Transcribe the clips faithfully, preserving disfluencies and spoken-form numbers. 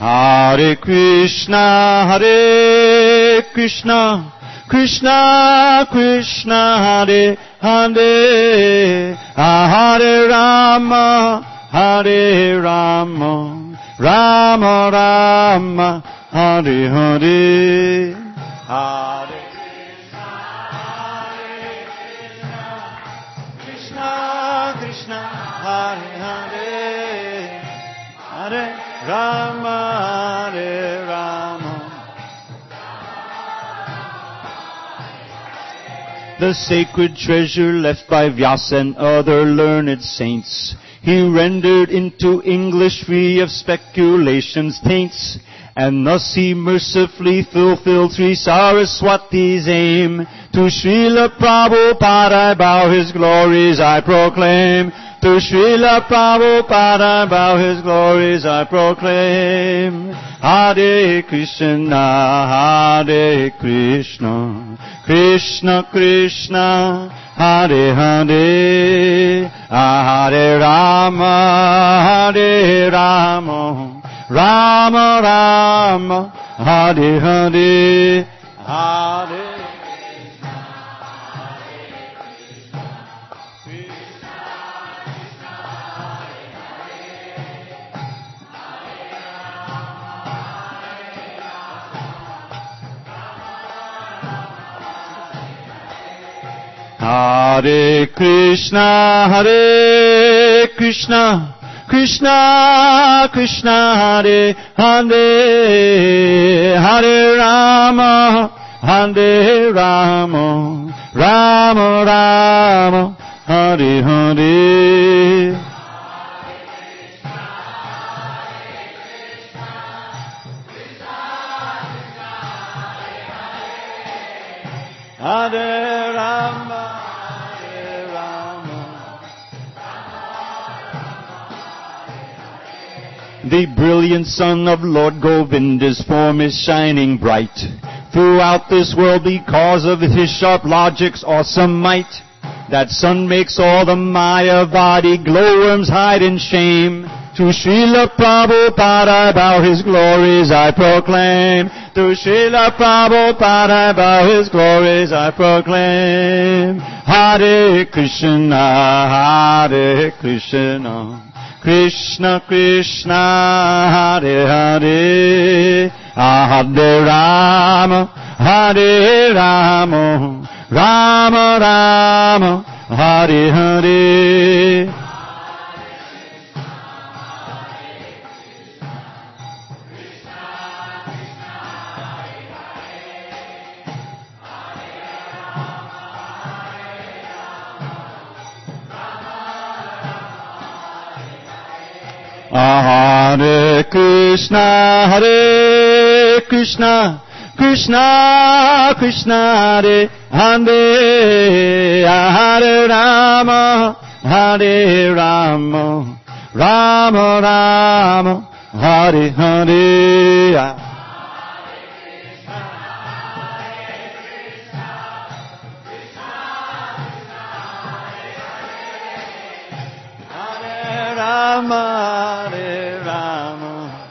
Hare Krishna, Hare Krishna, Krishna Krishna, Hare Hare, Hare Rama, Hare Rama, Rama Rama, Hare Hare. Hare Krishna, Hare Krishna, Krishna Krishna, Hare Hare, Hare Rama, Hare Rama. The sacred treasure left by Vyasa and other learned saints, he rendered into English free of speculations, taints, and thus he mercifully fulfilled Sri Saraswati's aim. To Srila Prabhupada I bow his glories I proclaim. To Srila Prabhupada I bow his glories I proclaim. Hare Krishna, Hare Krishna, Krishna Krishna, Hare Hare, Hare Rama, Hare Rama, Rama Rama, Hare Hare, Hare Hare Krishna, Hare Krishna, Krishna Krishna, Hare Hare, Hare Rama, Hare Rama, Rama Rama, Hare Hare. Hare Rama, Hare Rama. The brilliant sun of Lord Govinda's form is shining bright throughout this world because of his sharp logic's awesome might. That sun makes all the Maya body glowworms hide in shame. To Srila Prabhupada I bow his glories I proclaim. To Srila Prabhupada I bow his glories I proclaim. Hare Krishna, Hare Krishna, Krishna Krishna, Hare Hare, Hare Rama, Hare Rama, Rama Rama, Hare Hare. Hare Krishna, Hare Krishna, Krishna Krishna, Hare Hare, Hare Rama, Hare Rama, Rama Rama, Hare Hare. Rama, Hare Rama.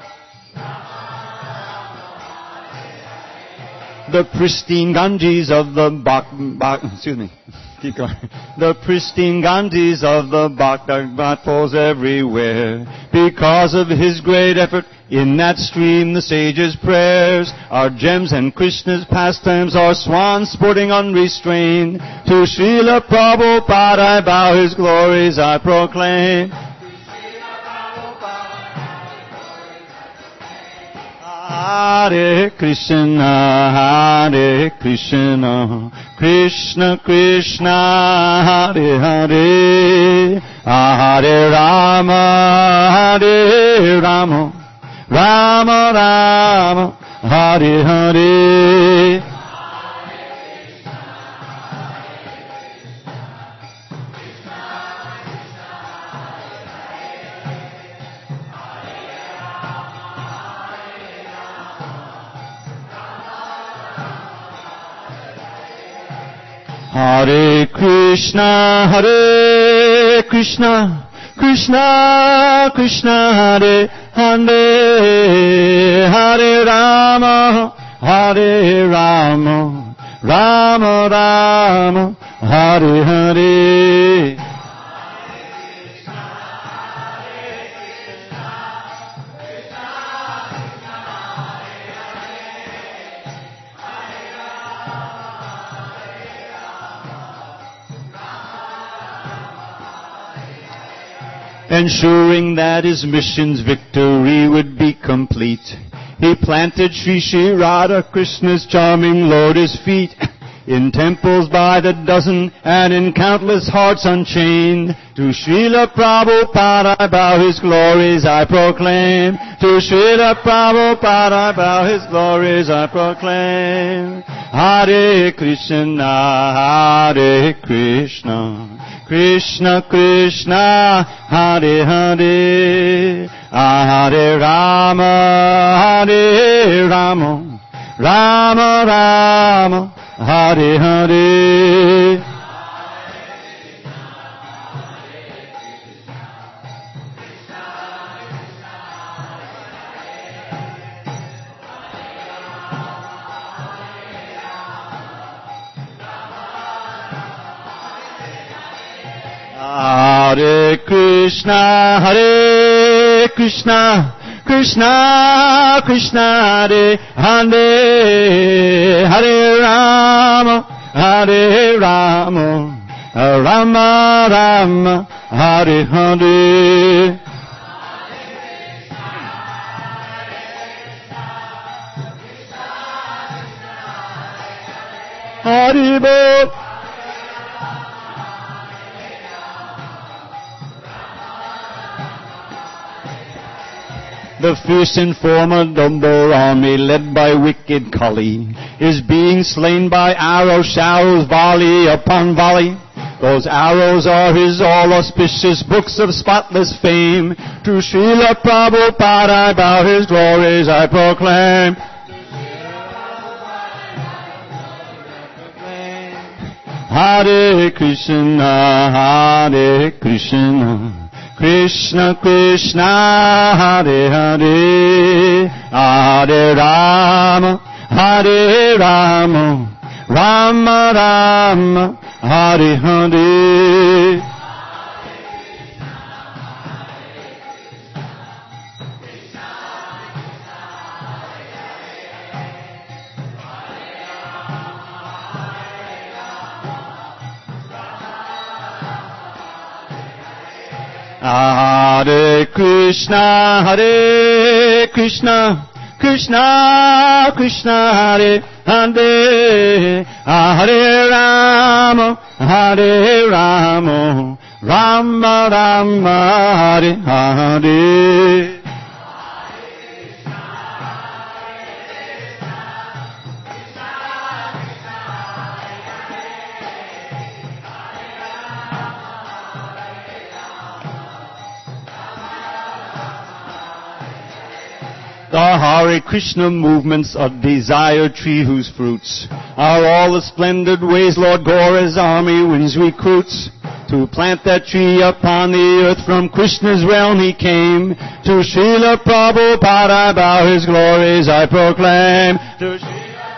The pristine Ganges of the Bak, Bak excuse me, keep going. The pristine Ganges of the Bhakta falls everywhere. Because of his great effort, in that stream the sages' prayers are gems and Krishna's pastimes are swans sporting unrestrained. To Srila Prabhupada I bow his glories I proclaim. Hare Krishna, Hare Krishna, Krishna Krishna, Hare Hare, Hare Rama, Hare Rama, Rama Rama, Hare Hare. Hare Krishna, Hare Krishna, Krishna Krishna, Hare Hare Hare Rama, Hare Rama, Rama Rama, Hare Hare. Ensuring that his mission's victory would be complete, he planted Sri Sri Radha Krishna's charming lotus feet in temples by the dozen and in countless hearts unchained. To Srila Prabhupada I bow his glories I proclaim. To Srila Prabhupada I bow his glories I proclaim. Hare Krishna, Hare Krishna, Krishna Krishna, Hare Hare, Hare Rama, Hare Rama, Rama Rama, Hare Hare. Hare Krishna, Hare Krishna, Krishna Krishna, Hare Hare, Hare Rama, Hare Rama, Rama Rama, Hare Hare. Hare Bol. The fierce and formidable army led by wicked Kali is being slain by arrow showers, volley upon volley. Those arrows are his all-auspicious books of spotless fame. To Srila Prabhupada I bow his glories I proclaim. Hare Krishna, Hare Krishna, Krishna Krishna, Hare Hare, Hare Rama, Hare Rama, Rama Rama, Hare Hare. Hare Krishna, Hare Krishna, Krishna Krishna, Hare Hare, Hare Rama, Hare Rama, Rama Rama, Hare Hare. The Hare Krishna movements a desire tree whose fruits are all the splendid ways Lord Gaura's army wins recruits. To plant that tree upon the earth from Krishna's realm he came. To Srila Prabhupada I bow his glories I proclaim. To Srila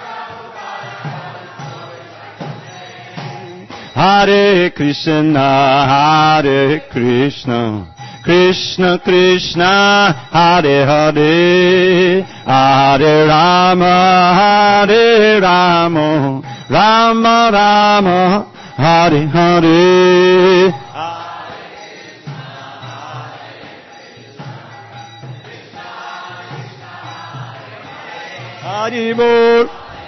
Prabhupada Hare Krishna, Hare Krishna, Krishna Krishna, Hare Hare, Hare Rama, Hare Rama, Rama Rama, Hare Hare. Hare Bol.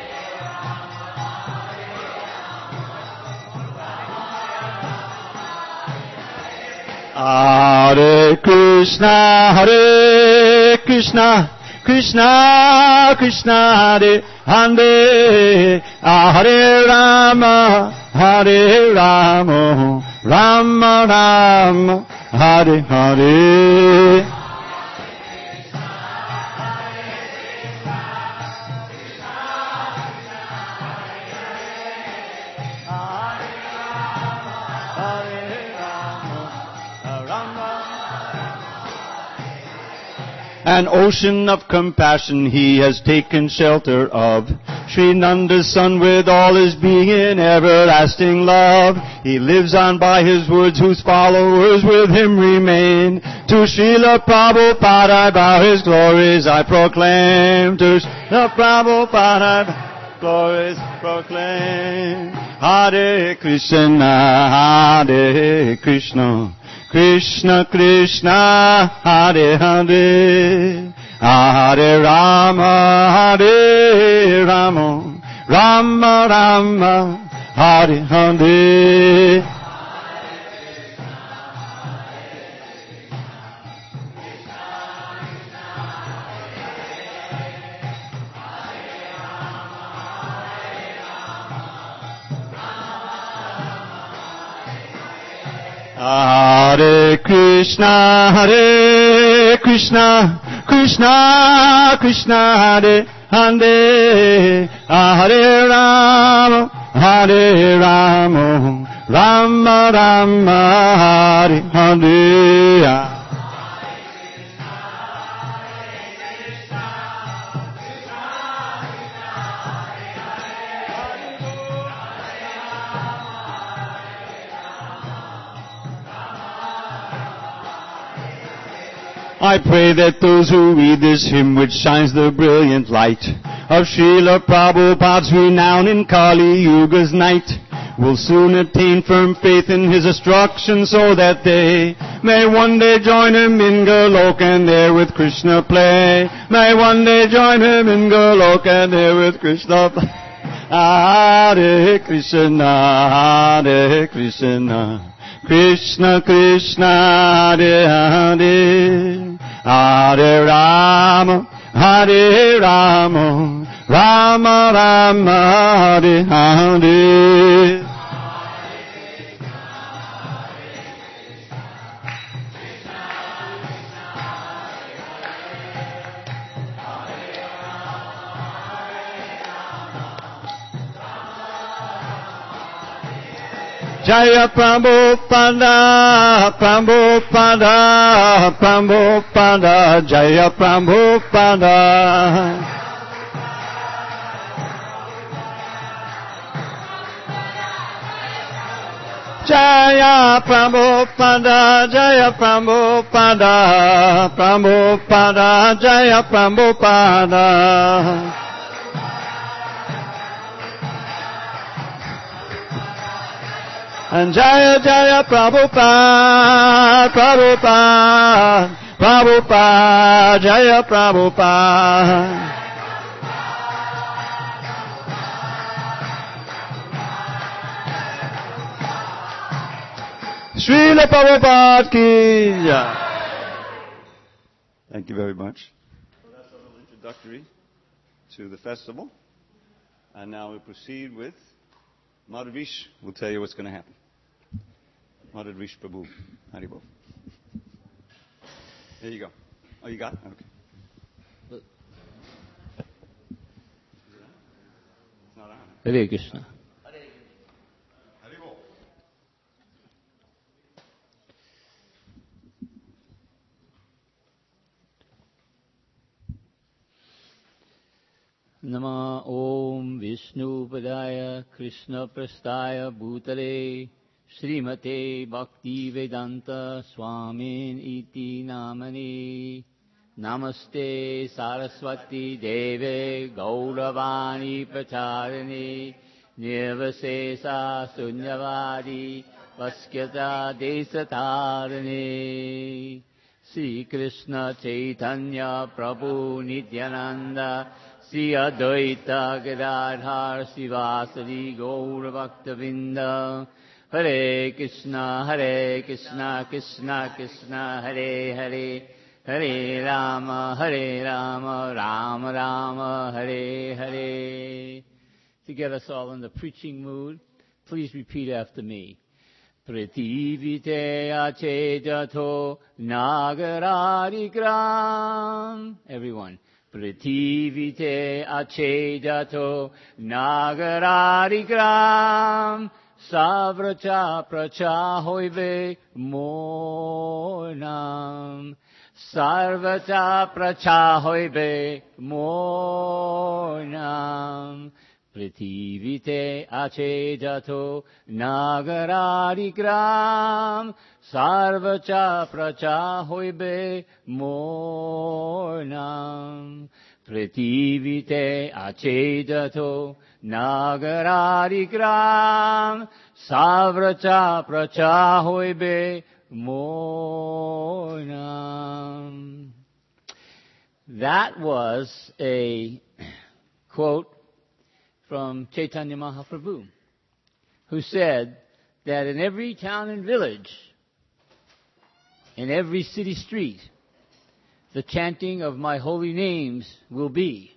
Hare Krishna, Hare Krishna, Krishna Krishna, Hare Hare, Hare Rama, Hare Rama, Rama Rama, Hare Hare. An ocean of compassion he has taken shelter of. Sri Nanda's son with all his being in everlasting love. He lives on by his words whose followers with him remain. To Srila Prabhupada I bow his glories I proclaim. To Srila Prabhupada I bow glories proclaim. Hare Krishna, Hare Krishna, Krishna Krishna, Hare Hare, Hare Rama, Hare Rama, Rama Rama, Hare Hare. Hare Krishna, Hare Krishna, Krishna Krishna, Hare Hare, Hare Rama, Hare Rama, Rama Rama, Hare Hare. I pray that those who read this hymn which shines the brilliant light of Srila Prabhupada's renown in Kali Yuga's night will soon attain firm faith in his instruction so that they may one day join him in Golok and there with Krishna play. May one day join him in Golok and there with Krishna play. Hare Krishna, Hare Krishna, Krishna Krishna, Hare Hare, Hare Rama, Hare Rama, Rama Rama, Hare Hare. Jaya Prabhupada, Prabhupada, Prabhupada, Jaya Prabhupada. Jaya Prabhupada, Jaya Prabhupada, Prabhupada, Jaya Prabhupada. And Jaya Jaya Prabhupada, Prabhupada, Prabhupada, Jaya Prabhupada. Srila Prabhupada ki jai. Thank you very much. Well, that's a little introductory to the festival. And now we proceed with Madhavish will tell you what's going to happen. Madhavish Prabhu. Haribol. There you go. Oh, you got it? Okay. It's not on. Hare Krishna. Haribol. Nama Om Vishnu Padaya Krishna Prastaya Bhutale Srimate Bhakti Vedanta Swamin Iti Namani Namaste Saraswati Deve Gauravani Pracharane Nirvasesa Sunyavadi Vaskyata Desatarane Sri Krishna Chaitanya Prabhu Nityananda Sri Advaita Gadadhar Sivasadi Gaura Bhaktavinda Hare Krishna Hare Krishna Krishna Krishna Hare Hare Hare Rama Hare Rama Rama Rama Hare Hare. To get us all in the preaching mood, please repeat after me. Prativite achedato nagaradigram. Everyone. Prativite achedato nagaradigram savracha pracha hoive monam Sarvata pracha hoibe mornam. Prithivite achedato nagaradigram. Sarvacha pracha hoibe mornam. Prithivite achedato nagaradigram. Sarvacha pracha hoibe mornam. That was a quote from Chaitanya Mahaprabhu, who said that in every town and village, in every city street, the chanting of my holy names will be.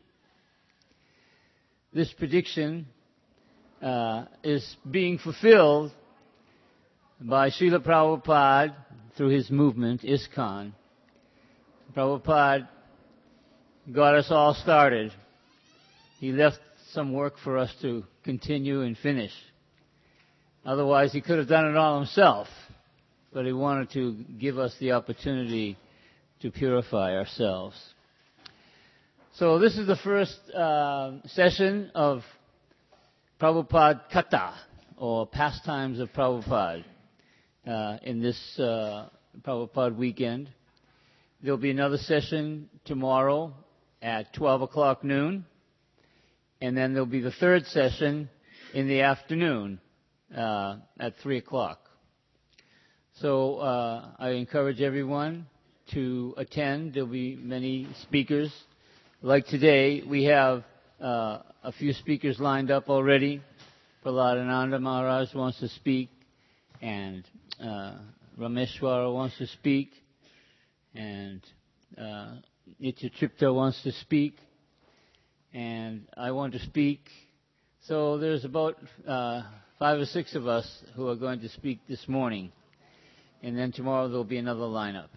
This prediction uh, is being fulfilled by Srila Prabhupada through his movement, ISKCON. Prabhupada got us all started. He left some work for us to continue and finish. Otherwise, he could have done it all himself, but he wanted to give us the opportunity to purify ourselves. So this is the first uh, session of Prabhupada Katha, or Pastimes of Prabhupada, uh, in this uh, Prabhupada weekend. There'll be another session tomorrow at twelve o'clock noon. And then there'll be the third session in the afternoon uh, at three o'clock. So uh, I encourage everyone to attend. There'll be many speakers. Like today, we have uh, a few speakers lined up already. Prahladananda Maharaj wants to speak, and uh, Rameshwara wants to speak, and uh, Nitya Tripta wants to speak. And I want to speak. So there's about uh, five or six of us who are going to speak this morning. And then tomorrow there'll be another lineup.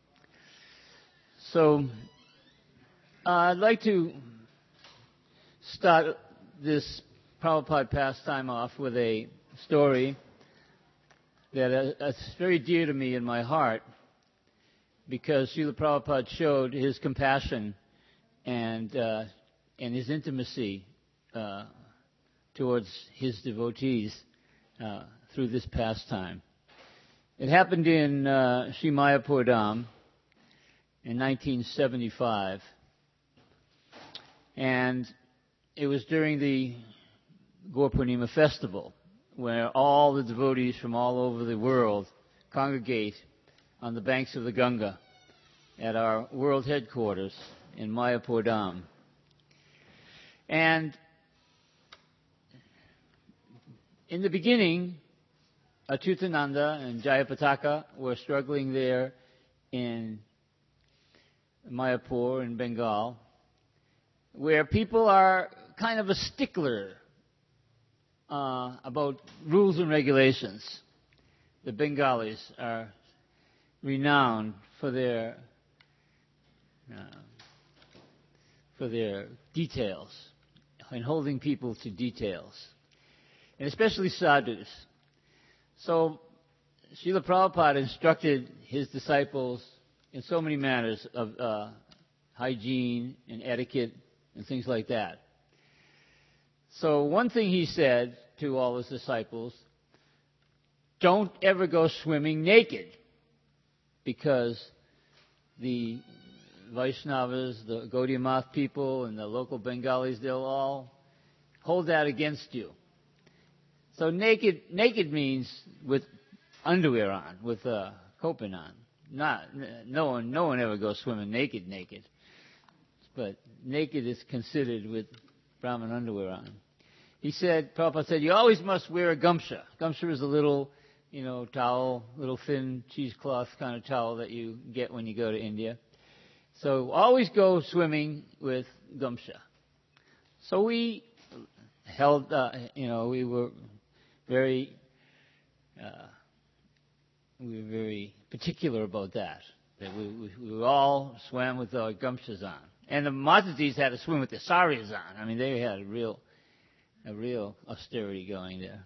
So uh, I'd like to start this Prabhupada pastime off with a story that is very dear to me in my heart, because Srila Prabhupada showed his compassion and uh, and his intimacy uh, towards his devotees uh, through this pastime. It happened in uh, Sri Mayapur Dham in nineteen seventy-five, and it was during the Gaur Purnima festival, where all the devotees from all over the world congregate on the banks of the Ganga at our world headquarters in Mayapur Dham. And in the beginning, Achyutananda and Jayapataka were struggling there in Mayapur in Bengal, where people are kind of a stickler uh, about rules and regulations. The Bengalis are renowned for their uh, for their details and holding people to details, and especially sadhus. So Srila Prabhupada instructed his disciples in so many manners of uh, hygiene and etiquette and things like that. So one thing he said to all his disciples: don't ever go swimming naked, because the Vaishnavas, the Gaudiya Math people, and the local Bengalis, they'll all hold that against you. So naked, naked means with underwear on, with a kopin on. Not, no one, no one ever goes swimming naked, naked. But naked is considered with Brahmin underwear on. He said, Prabhupada said, you always must wear a gamsha. Gamsha is a little, you know, towel, little thin cheesecloth kind of towel that you get when you go to India. So always go swimming with gamsha. So we held, uh, you know, we were very, uh, we were very particular about that. That we, we, we all swam with our gamshas on, and the Matatis had to swim with their saris on. I mean, they had a real, a real austerity going there.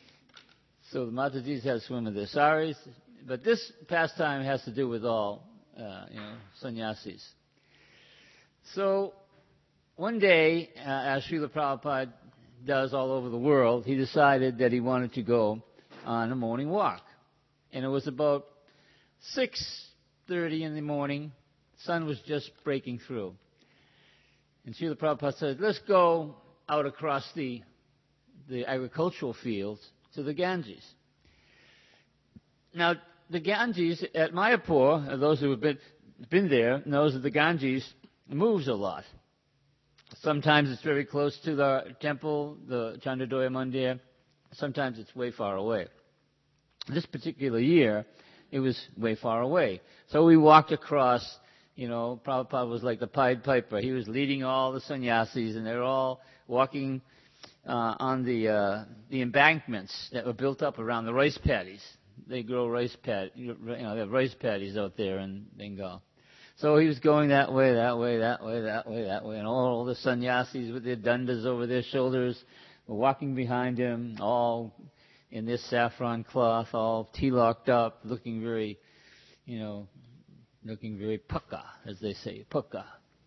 So the Matatis had to swim with their saris, but this pastime has to do with all uh, you know, sannyasis. So one day, uh, as Srila Prabhupada does all over the world, he decided that he wanted to go on a morning walk. And it was about six thirty in the morning. The sun was just breaking through. And Srila Prabhupada said, let's go out across the, the agricultural fields to the Ganges. Now, the Ganges at Mayapur, those who have been, been there, knows that the Ganges moves a lot. Sometimes it's very close to the temple, the Chandradoya Mandir. Sometimes it's way far away. This particular year, it was way far away. So we walked across, you know, Prabhupada was like the Pied Piper. He was leading all the sannyasis, and they were all walking uh, on the uh, the embankments that were built up around the rice paddies. They grow rice pad, you know, they have rice paddies out there in Bengal. So he was going that way, that way, that way, that way, that way, and all the sannyasis with their dandas over their shoulders were walking behind him, all in this saffron cloth, all tilaked up, looking very, you know, looking very pukka, as they say, pukka.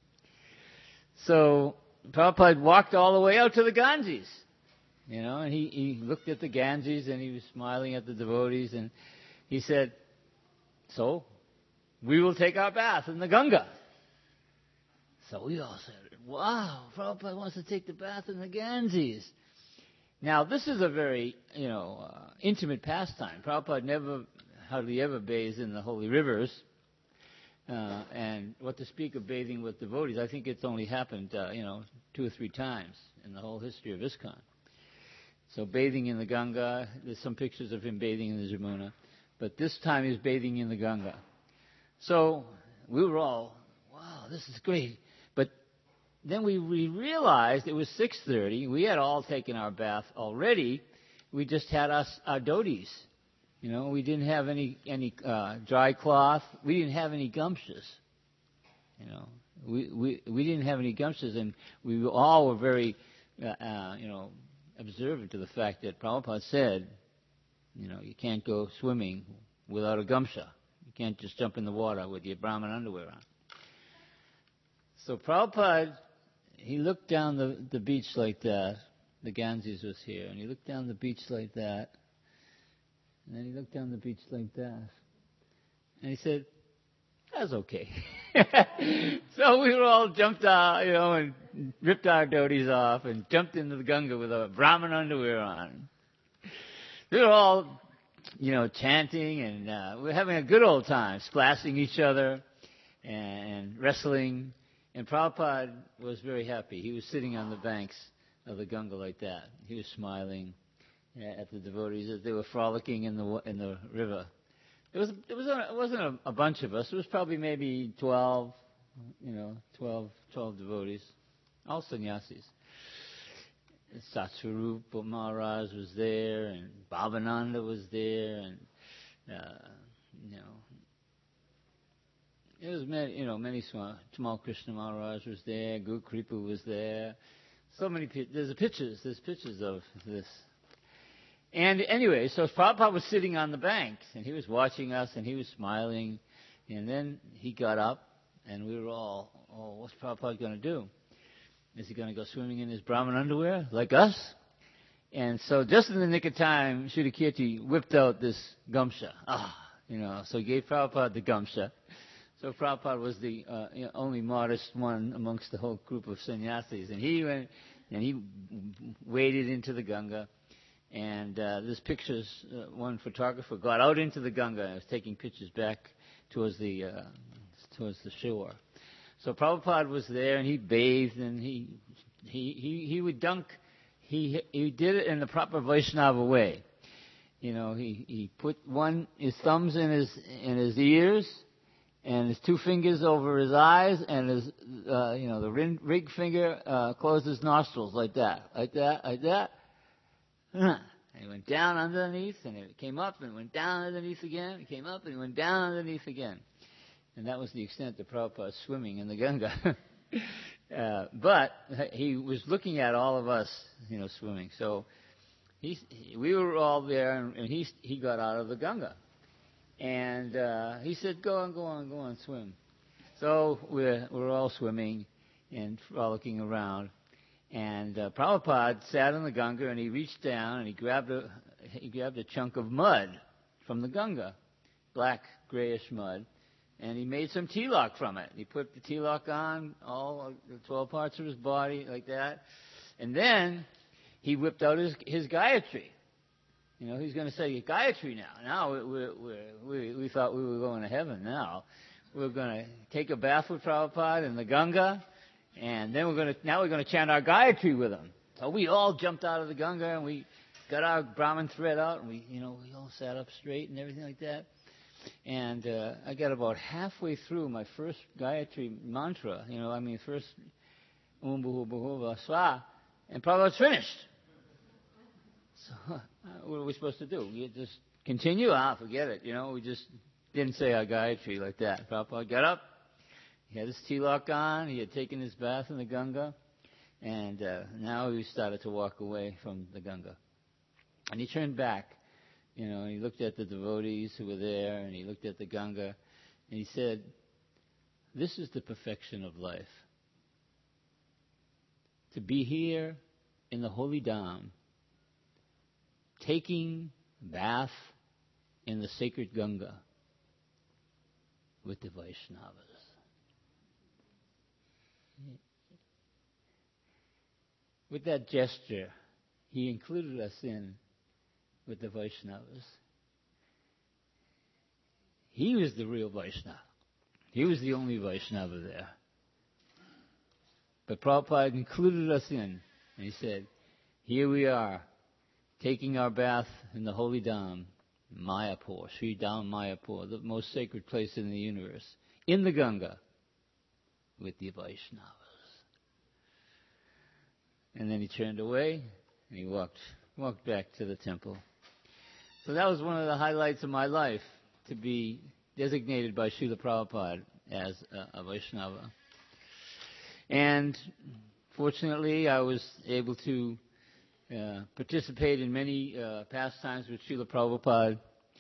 So Prabhupada walked all the way out to the Ganges, you know, and he, he looked at the Ganges and he was smiling at the devotees, and he said, so we will take our bath in the Ganga. So we all said, wow, Prabhupada wants to take the bath in the Ganges. Now, this is a very, you know, uh, intimate pastime. Prabhupada never, hardly ever bathes in the holy rivers. Uh, and what to speak of bathing with devotees, I think it's only happened, uh, you know, two or three times in the whole history of ISKCON. So bathing in the Ganga, there's some pictures of him bathing in the Jamuna. But this time he's bathing in the Ganga. So we were all, wow, this is great. But then we, we realized it was six thirty. We had all taken our bath already. We just had us, our dhotis. You know, we didn't have any any uh, dry cloth. We didn't have any gumshas. You know, we, we we didn't have any gumshas, and we all were very, uh, uh, you know, observant to the fact that Prabhupada said, you know, you can't go swimming without a gumsha. You can't just jump in the water with your Brahmin underwear on. So Prabhupada, he looked down the, the beach like that. The Ganges was here, and he looked down the beach like that. And then he looked down the beach like that. And he said, that's okay. So we were all jumped out, you know, and ripped our dhotis off and jumped into the Ganga with our Brahmin underwear on. We were all, you know, chanting, and uh, we were having a good old time, splashing each other and wrestling. And Prabhupada was very happy. He was sitting on the banks of the Ganga like that. He was smiling at the devotees as they were frolicking in the in the river. It was it was a, it wasn't a, a bunch of us. It was probably maybe twelve, you know, twelve, twelve devotees, all sannyasis. Satsvarupa Maharaj was there, and Bhavananda was there, and uh, you know, it was many, you know, many small. Tamal Krishna Maharaj was there. Guru Kripa was there. So many. There's pictures. There's pictures of this. And anyway, so Prabhupada was sitting on the banks, and he was watching us, and he was smiling. And then he got up, and we were all, oh, what's Prabhupada going to do? Is he going to go swimming in his Brahmin underwear, like us? And so just in the nick of time, Shuddha Kirti whipped out this gumsha. Ah, you know, so he gave Prabhupada the gumsha. So Prabhupada was the uh, you know, only modest one amongst the whole group of sannyasis. And he went, and he waded into the Ganga. And uh, this pictures, uh, one photographer got out into the Ganga and was taking pictures back towards the uh, towards the shore. So Prabhupada was there, and he bathed, and he he he, he would dunk. He he did it in the proper Vaishnava way. You know, he, he put one his thumbs in his in his ears, and his two fingers over his eyes, and his uh, you know the ring, ring finger uh, closed his nostrils like that, like that, like that. And he went down underneath, and it came up, and went down underneath again. It came up, and it went down underneath again. And that was the extent of Prabhupada swimming in the Ganga. uh, but he was looking at all of us, you know, swimming. So he, we were all there, and, and he he got out of the Ganga. And uh, he said, go on, go on, go on, swim. So we're, we're all swimming and frolicking around. And uh, Prabhupada sat in the Ganga, and he reached down and he grabbed a he grabbed a chunk of mud from the Ganga, black grayish mud, and he made some tilak from it. He put the tilak on all the twelve parts of his body like that, and then he whipped out his his Gayatri. You know, he's going to say Gayatri now. Now we we we we thought we were going to heaven. Now we're going to take a bath with Prabhupada in the Ganga. And then we're going to, now we're going to chant our Gayatri with him. So we all jumped out of the Ganga and we got our Brahmin thread out and we, you know, we all sat up straight and everything like that. And uh, I got about halfway through my first Gayatri mantra, you know, I mean, first Om Bhuva Bhuva Swa, and Prabhupada's finished. So uh, what are we supposed to do? We just continue? Ah, forget it. You know, we just didn't say our Gayatri like that. Prabhupada got up. He had his tilak on. He had taken his bath in the Ganga. And uh, now he started to walk away from the Ganga. And he turned back, you know, and he looked at the devotees who were there, and he looked at the Ganga, and he said, this is the perfection of life. To be here in the holy Dham, taking bath in the sacred Ganga with the Vaishnavas. With that gesture, he included us in with the Vaishnavas. He was the real Vaishnava. He was the only Vaishnava there. But Prabhupada included us in, and he said, here we are, taking our bath in the holy Dham, Mayapur, Sri Dham Mayapur, the most sacred place in the universe, in the Ganga, with the Vaishnavas. And then he turned away and he walked walked back to the temple. So that was one of the highlights of my life, to be designated by Srila Prabhupada as a, a Vaishnava. And fortunately, I was able to uh, participate in many uh, pastimes with Srila Prabhupada.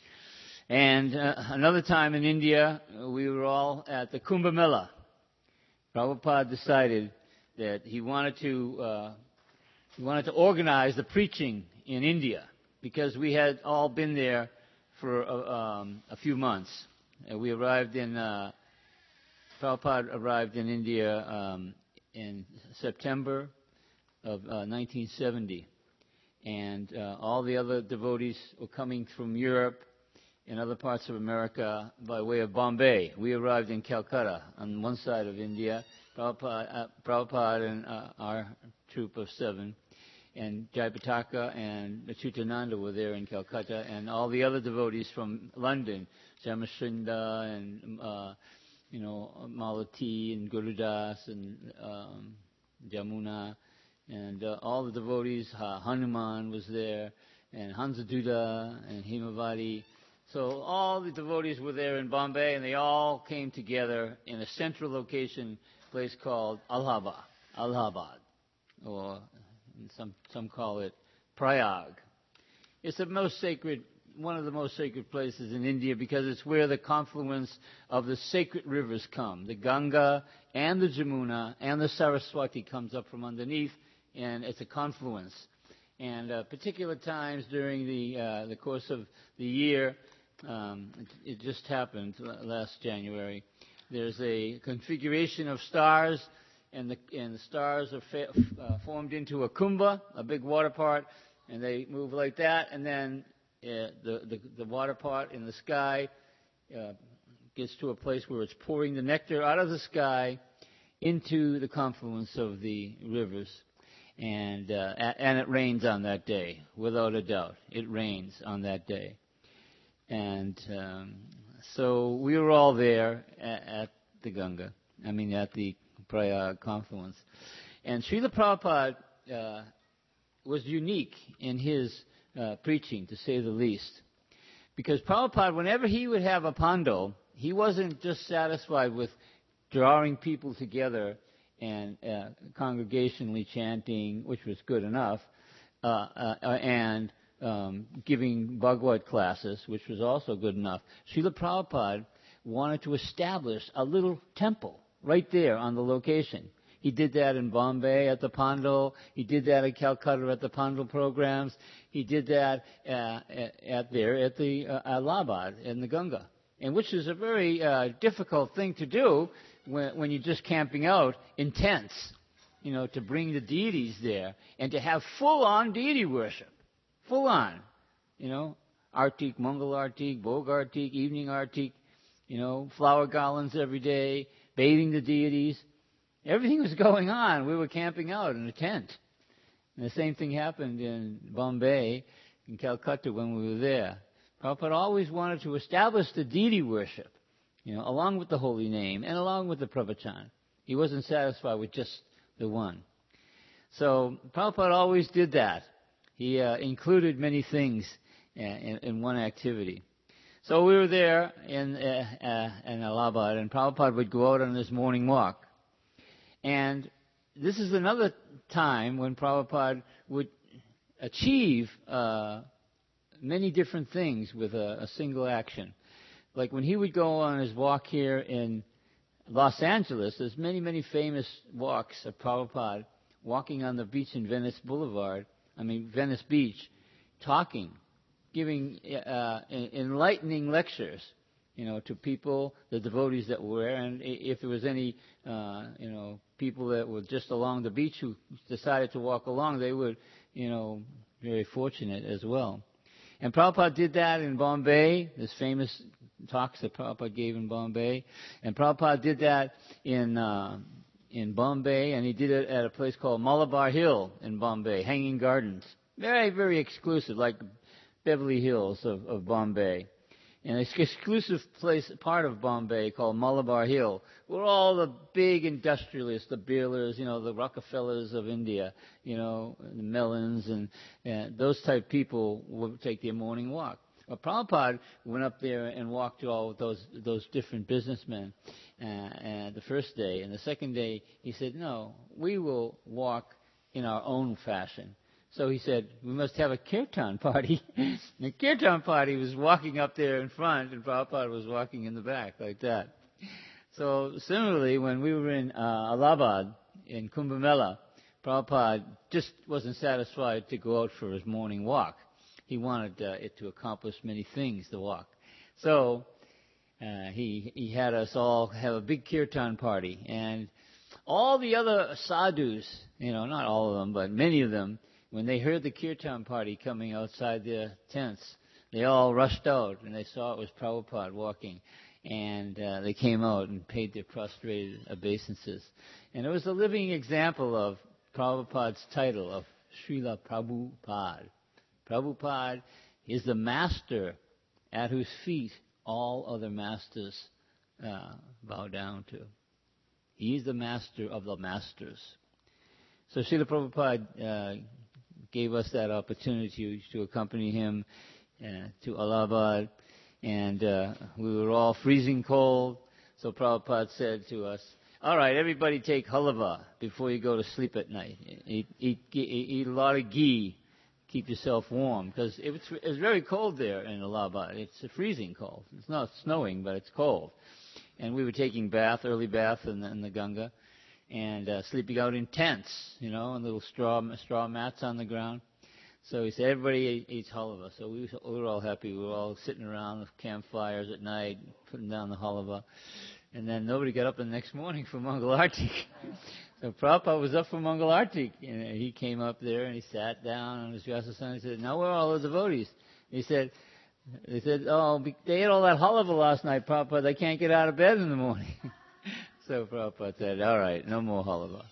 And uh, another time in India, we were all at the Kumbh Mela. Prabhupada decided that he wanted to uh, he wanted to organize the preaching in India, because we had all been there for uh, um, a few months. Uh, we arrived in uh, Prabhupada arrived in India um, in September of uh, nineteen seventy, and uh, all the other devotees were coming from Europe and other parts of America by way of Bombay. We arrived in Calcutta on one side of India. Prabhupada, uh, Prabhupada and uh, our troop of seven, and Jayapataka and Achyutananda were there in Calcutta, and all the other devotees from London, Jamashrinda and uh, you know Malati and Gurudas and um, Jamuna, and uh, all the devotees. Uh, Hanuman was there, and Hansaduta and Himavati. So all the devotees were there in Bombay, and they all came together in a central location, place called Allahabad, Allahabad, or some some call it Prayag. It's the most sacred, one of the most sacred places in India, because it's where the confluence of the sacred rivers come. The Ganga and the Jamuna and the Saraswati comes up from underneath, and it's a confluence. And uh, particular times during the uh, the course of the year, um, it, it just happened last January. There's a configuration of stars, and the and the stars are fa- uh, formed into a kumbha, a big water part, and they move like that, and then uh, the, the the water part in the sky uh, gets to a place where it's pouring the nectar out of the sky into the confluence of the rivers, and uh, and it rains on that day, without a doubt. It rains on that day, and um, so we were all there at, at the Ganga, I mean at the Prayag confluence. And Srila Prabhupada uh, was unique in his uh, preaching, to say the least. Because Prabhupada, whenever he would have a pando, he wasn't just satisfied with drawing people together and uh, congregationally chanting, which was good enough, uh, uh, and um, giving Bhagavad classes, which was also good enough, Srila Prabhupada wanted to establish a little temple right there on the location. He did that in Bombay at the Pandal. He did that in Calcutta at the Pandal programs. He did that uh, at, at there at the uh, Allahabad in the Ganga, and which is a very uh, difficult thing to do when, when you're just camping out in tents, you know, to bring the deities there and to have full-on deity worship, full-on, you know, Artik, Mangal Artik, Bhog Artik, Evening Artik, you know, flower garlands every day, bathing the deities. Everything was going on. We were camping out in a tent. And the same thing happened in Bombay, in Calcutta when we were there. Prabhupada always wanted to establish the deity worship, you know, along with the holy name and along with the pravachan. He wasn't satisfied with just the one. So Prabhupada always did that. He uh, included many things uh, in, in one activity. So we were there in, uh, uh, in Allahabad, and Prabhupada would go out on his morning walk. And this is another time when Prabhupada would achieve uh, many different things with a, a single action. Like when he would go on his walk here in Los Angeles, there's many, many famous walks of Prabhupada walking on the beach in Venice Boulevard, I mean Venice Beach, talking, giving uh, enlightening lectures, you know, to people, the devotees that were there, and if there was any, uh, you know, people that were just along the beach who decided to walk along, they were, you know, very fortunate as well. And Prabhupada did that in Bombay. There's famous talks that Prabhupada gave in Bombay, and Prabhupada did that in uh, in Bombay, and he did it at a place called Malabar Hill in Bombay, Hanging Gardens, very, very exclusive, like Beverly Hills of, of Bombay. And an exclusive place, part of Bombay called Malabar Hill, where all the big industrialists, the Birlas, you know, the Rockefellers of India, you know, the Mellons and, and those type people would take their morning walk. Well, Prabhupada went up there and walked to all those those different businessmen uh, uh, the first day. And the second day, he said, no, we will walk in our own fashion. So he said, we must have a kirtan party. And the kirtan party was walking up there in front, and Prabhupada was walking in the back, like that. So similarly, when we were in uh, Allahabad, in Kumbh Mela, Prabhupada just wasn't satisfied to go out for his morning walk. He wanted uh, it to accomplish many things, the walk. So uh, he he had us all have a big kirtan party. And all the other sadhus, you know, not all of them, but many of them, when they heard the kirtan party coming outside their tents, they all rushed out, and they saw it was Prabhupada walking. And uh, they came out and paid their prostrated obeisances. And it was a living example of Prabhupada's title of Srila Prabhupada. Prabhupada is the master at whose feet all other masters uh, bow down to. He is the master of the masters. So Srila Prabhupada uh, gave us that opportunity to accompany him uh, to Allahabad, and uh, we were all freezing cold. So Prabhupada said to us, all right, everybody take halava before you go to sleep at night. Eat, eat, eat a lot of ghee. Keep yourself warm, because it's, it's very cold there in Allahabad. It's a freezing cold. It's not snowing, but it's cold. And we were taking bath, early bath in the, in the Ganga, and uh, sleeping out in tents, you know, and little straw straw mats on the ground. So he said, everybody eats halava. So we, we were all happy. We were all sitting around the campfires at night, putting down the halava. And then nobody got up the next morning for Mangal Artik. So Prabhupada was up for Mangal Artik. And he came up there and he sat down on his Vyasasana. He said, now where are all the devotees? He said, they said, oh, they ate all that halava last night, Prabhupada. They can't get out of bed in the morning. So Prabhupada said, all right, no more halava.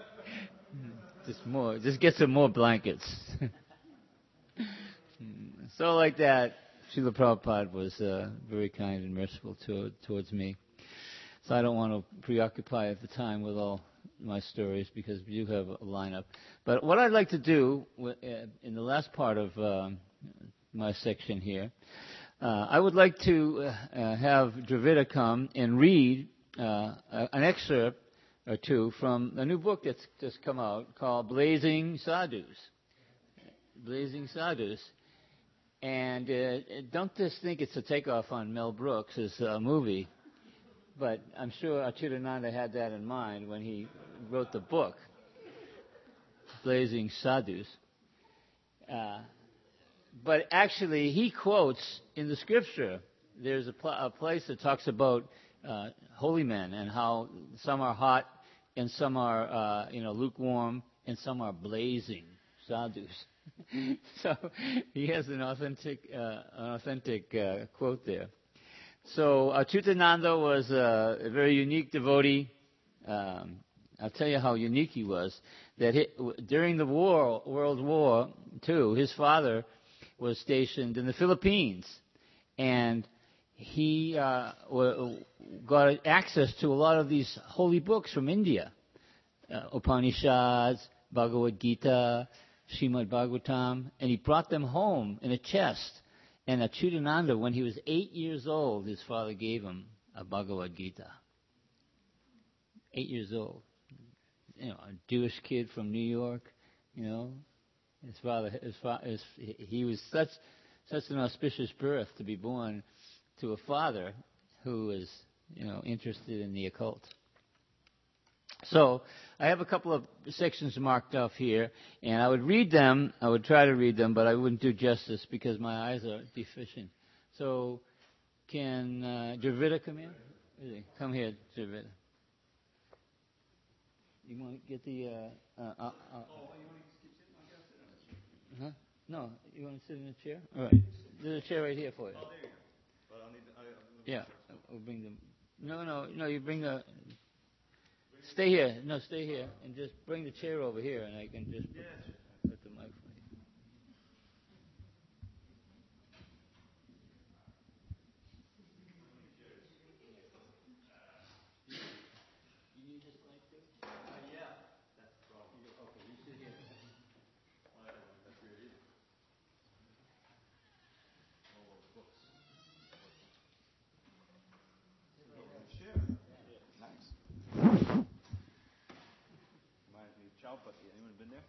Just more, just get some more blankets. So like that, Srila Prabhupada was uh, very kind and merciful to, towards me. So I don't want to preoccupy at the time with all my stories, because we do have a lineup. But what I'd like to do uh, in the last part of um, my section here, uh, I would like to uh, have Dravida come and read uh, an excerpt or two from a new book that's just come out called Blazing Sadhus. Blazing Sadhus. And uh, don't just think it's a takeoff on Mel Brooks' uh, movie, but I'm sure Achyutananda had that in mind when he wrote the book, Blazing Sadhus. Uh, but actually, he quotes in the scripture, there's a, pl- a place that talks about uh, holy men and how some are hot and some are, uh, you know, lukewarm and some are blazing sadhus. So he has an authentic, uh, an authentic uh, quote there. So Achyutananda was a, a very unique devotee. Um, I'll tell you how unique he was. That he, during the war, World War Two, his father was stationed in the Philippines, and he uh, w- got access to a lot of these holy books from India, uh, Upanishads, Bhagavad Gita, Srimad Bhagavatam, and he brought them home in a chest. And Achyutananda, when he was eight years old, his father gave him a Bhagavad Gita. Eight years old. You know, a Jewish kid from New York, you know. His father, his father, his, he was such such an auspicious birth to be born to a father who was, you know, interested in the occult. So I have a couple of sections marked off here, and I would read them. I would try to read them, but I wouldn't do justice because my eyes are deficient. So can uh, Dravida come here? Come here, Dravida. You want to get the... Uh, uh, uh, uh, oh, you want to keep sitting? I got to sit on a chair. Huh? No, you want to sit in a chair? All right. There's a chair right here for you. Oh, there you go. But I'll need... I, I'll yeah, we'll bring them... No, no, no, you bring the... Stay here. No, stay here. And just bring the chair over here, and I can just put, put the mic for you. You need this mic too? Uh, yeah. That's the problem. Okay, you sit here. Well, I don't know if that's weird either. Oh, books. Sure. Nice. Reminds me of Chowpatty. Anyone been there?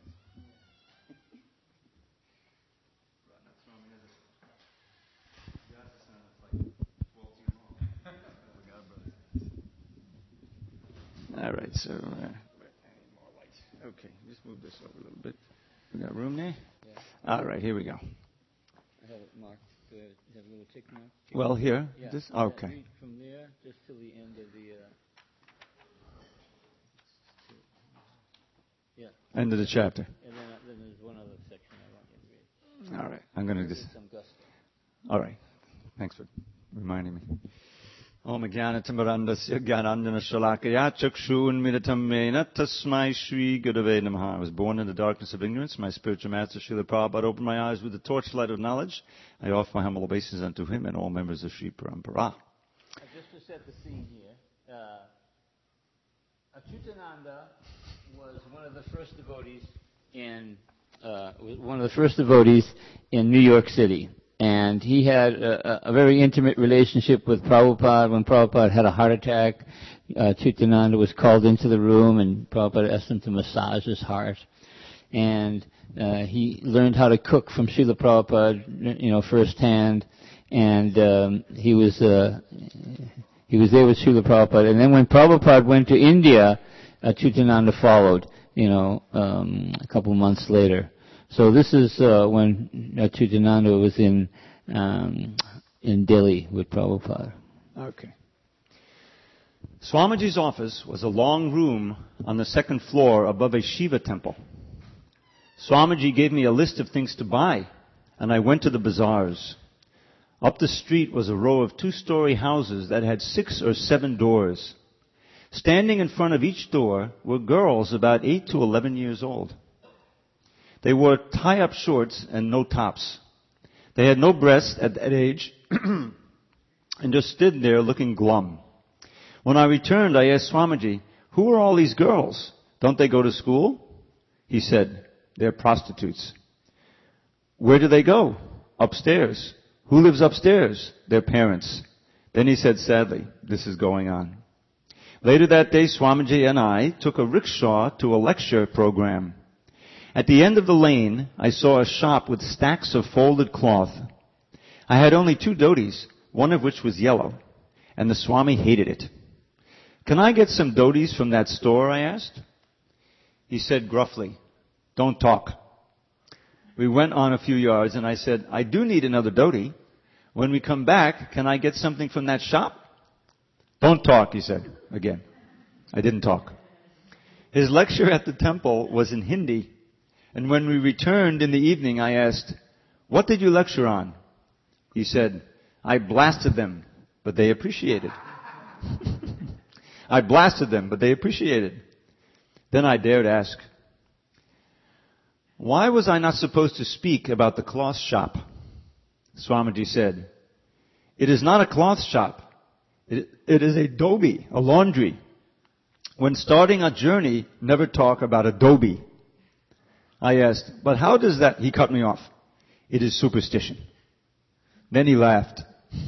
All right, so uh, I need more light. Okay, just move this over a little bit. We got room there? Yeah. All right, here we go. I have it marked. Do you have a little tick mark? Well, here? Yeah. This? Okay. Read from there just till the end of the... Uh, yeah. End of the chapter. And then, uh, then there's one other section I want you to read. All right, I'm going to just... Some gusto. All right. Thanks for reminding me. Om Jnanatamurandasya Jnanandana Shalakaya Chakshun Mena Tasmai Shri Gurave Namaha. I was born in the darkness of ignorance. My spiritual master Srila Prabhupada opened my eyes with the torchlight of knowledge. I offer my humble obeisance unto him and all members of Sri Parampara. Just to set the scene here, uh, Achyutananda was one of the first devotees in uh, one of the first devotees in New York City. And he had a, a very intimate relationship with Prabhupada. When Prabhupada had a heart attack, uh, Achyutananda was called into the room, and Prabhupada asked him to massage his heart. And uh, he learned how to cook from Srila Prabhupada, you know, firsthand. And um, he was uh, he was there with Srila Prabhupada. And then when Prabhupada went to India, Achyutananda followed, you know, um, a couple months later. So this is uh, when Achyutananda was in um, in Delhi with Prabhupada. Okay. Swamiji's office was a long room on the second floor above a Shiva temple. Swamiji gave me a list of things to buy, and I went to the bazaars. Up the street was a row of two-story houses that had six or seven doors. Standing in front of each door were girls about eight to eleven years old. They wore tie-up shorts and no tops. They had no breasts at that age and just stood there looking glum. When I returned, I asked Swamiji, "Who are all these girls? Don't they go to school?" He said, "They're prostitutes." "Where do they go?" "Upstairs." "Who lives upstairs?" "Their parents." Then he said sadly, "This is going on." Later that day, Swamiji and I took a rickshaw to a lecture program. At the end of the lane, I saw a shop with stacks of folded cloth. I had only two dhotis, one of which was yellow, and the Swami hated it. Can I get some dhotis from that store, I asked. He said gruffly, don't talk. We went on a few yards and I said, I do need another dhoti. When we come back, can I get something from that shop? Don't talk, he said again. I didn't talk. His lecture at the temple was in Hindi, and when we returned in the evening, I asked, what did you lecture on? He said, I blasted them, but they appreciated. I blasted them, but they appreciated. Then I dared ask, why was I not supposed to speak about the cloth shop? Swamiji said, it is not a cloth shop. It, it is a dobi, a laundry. When starting a journey, never talk about a dobi. I asked, but how does that? He cut me off. It is superstition. Then he laughed.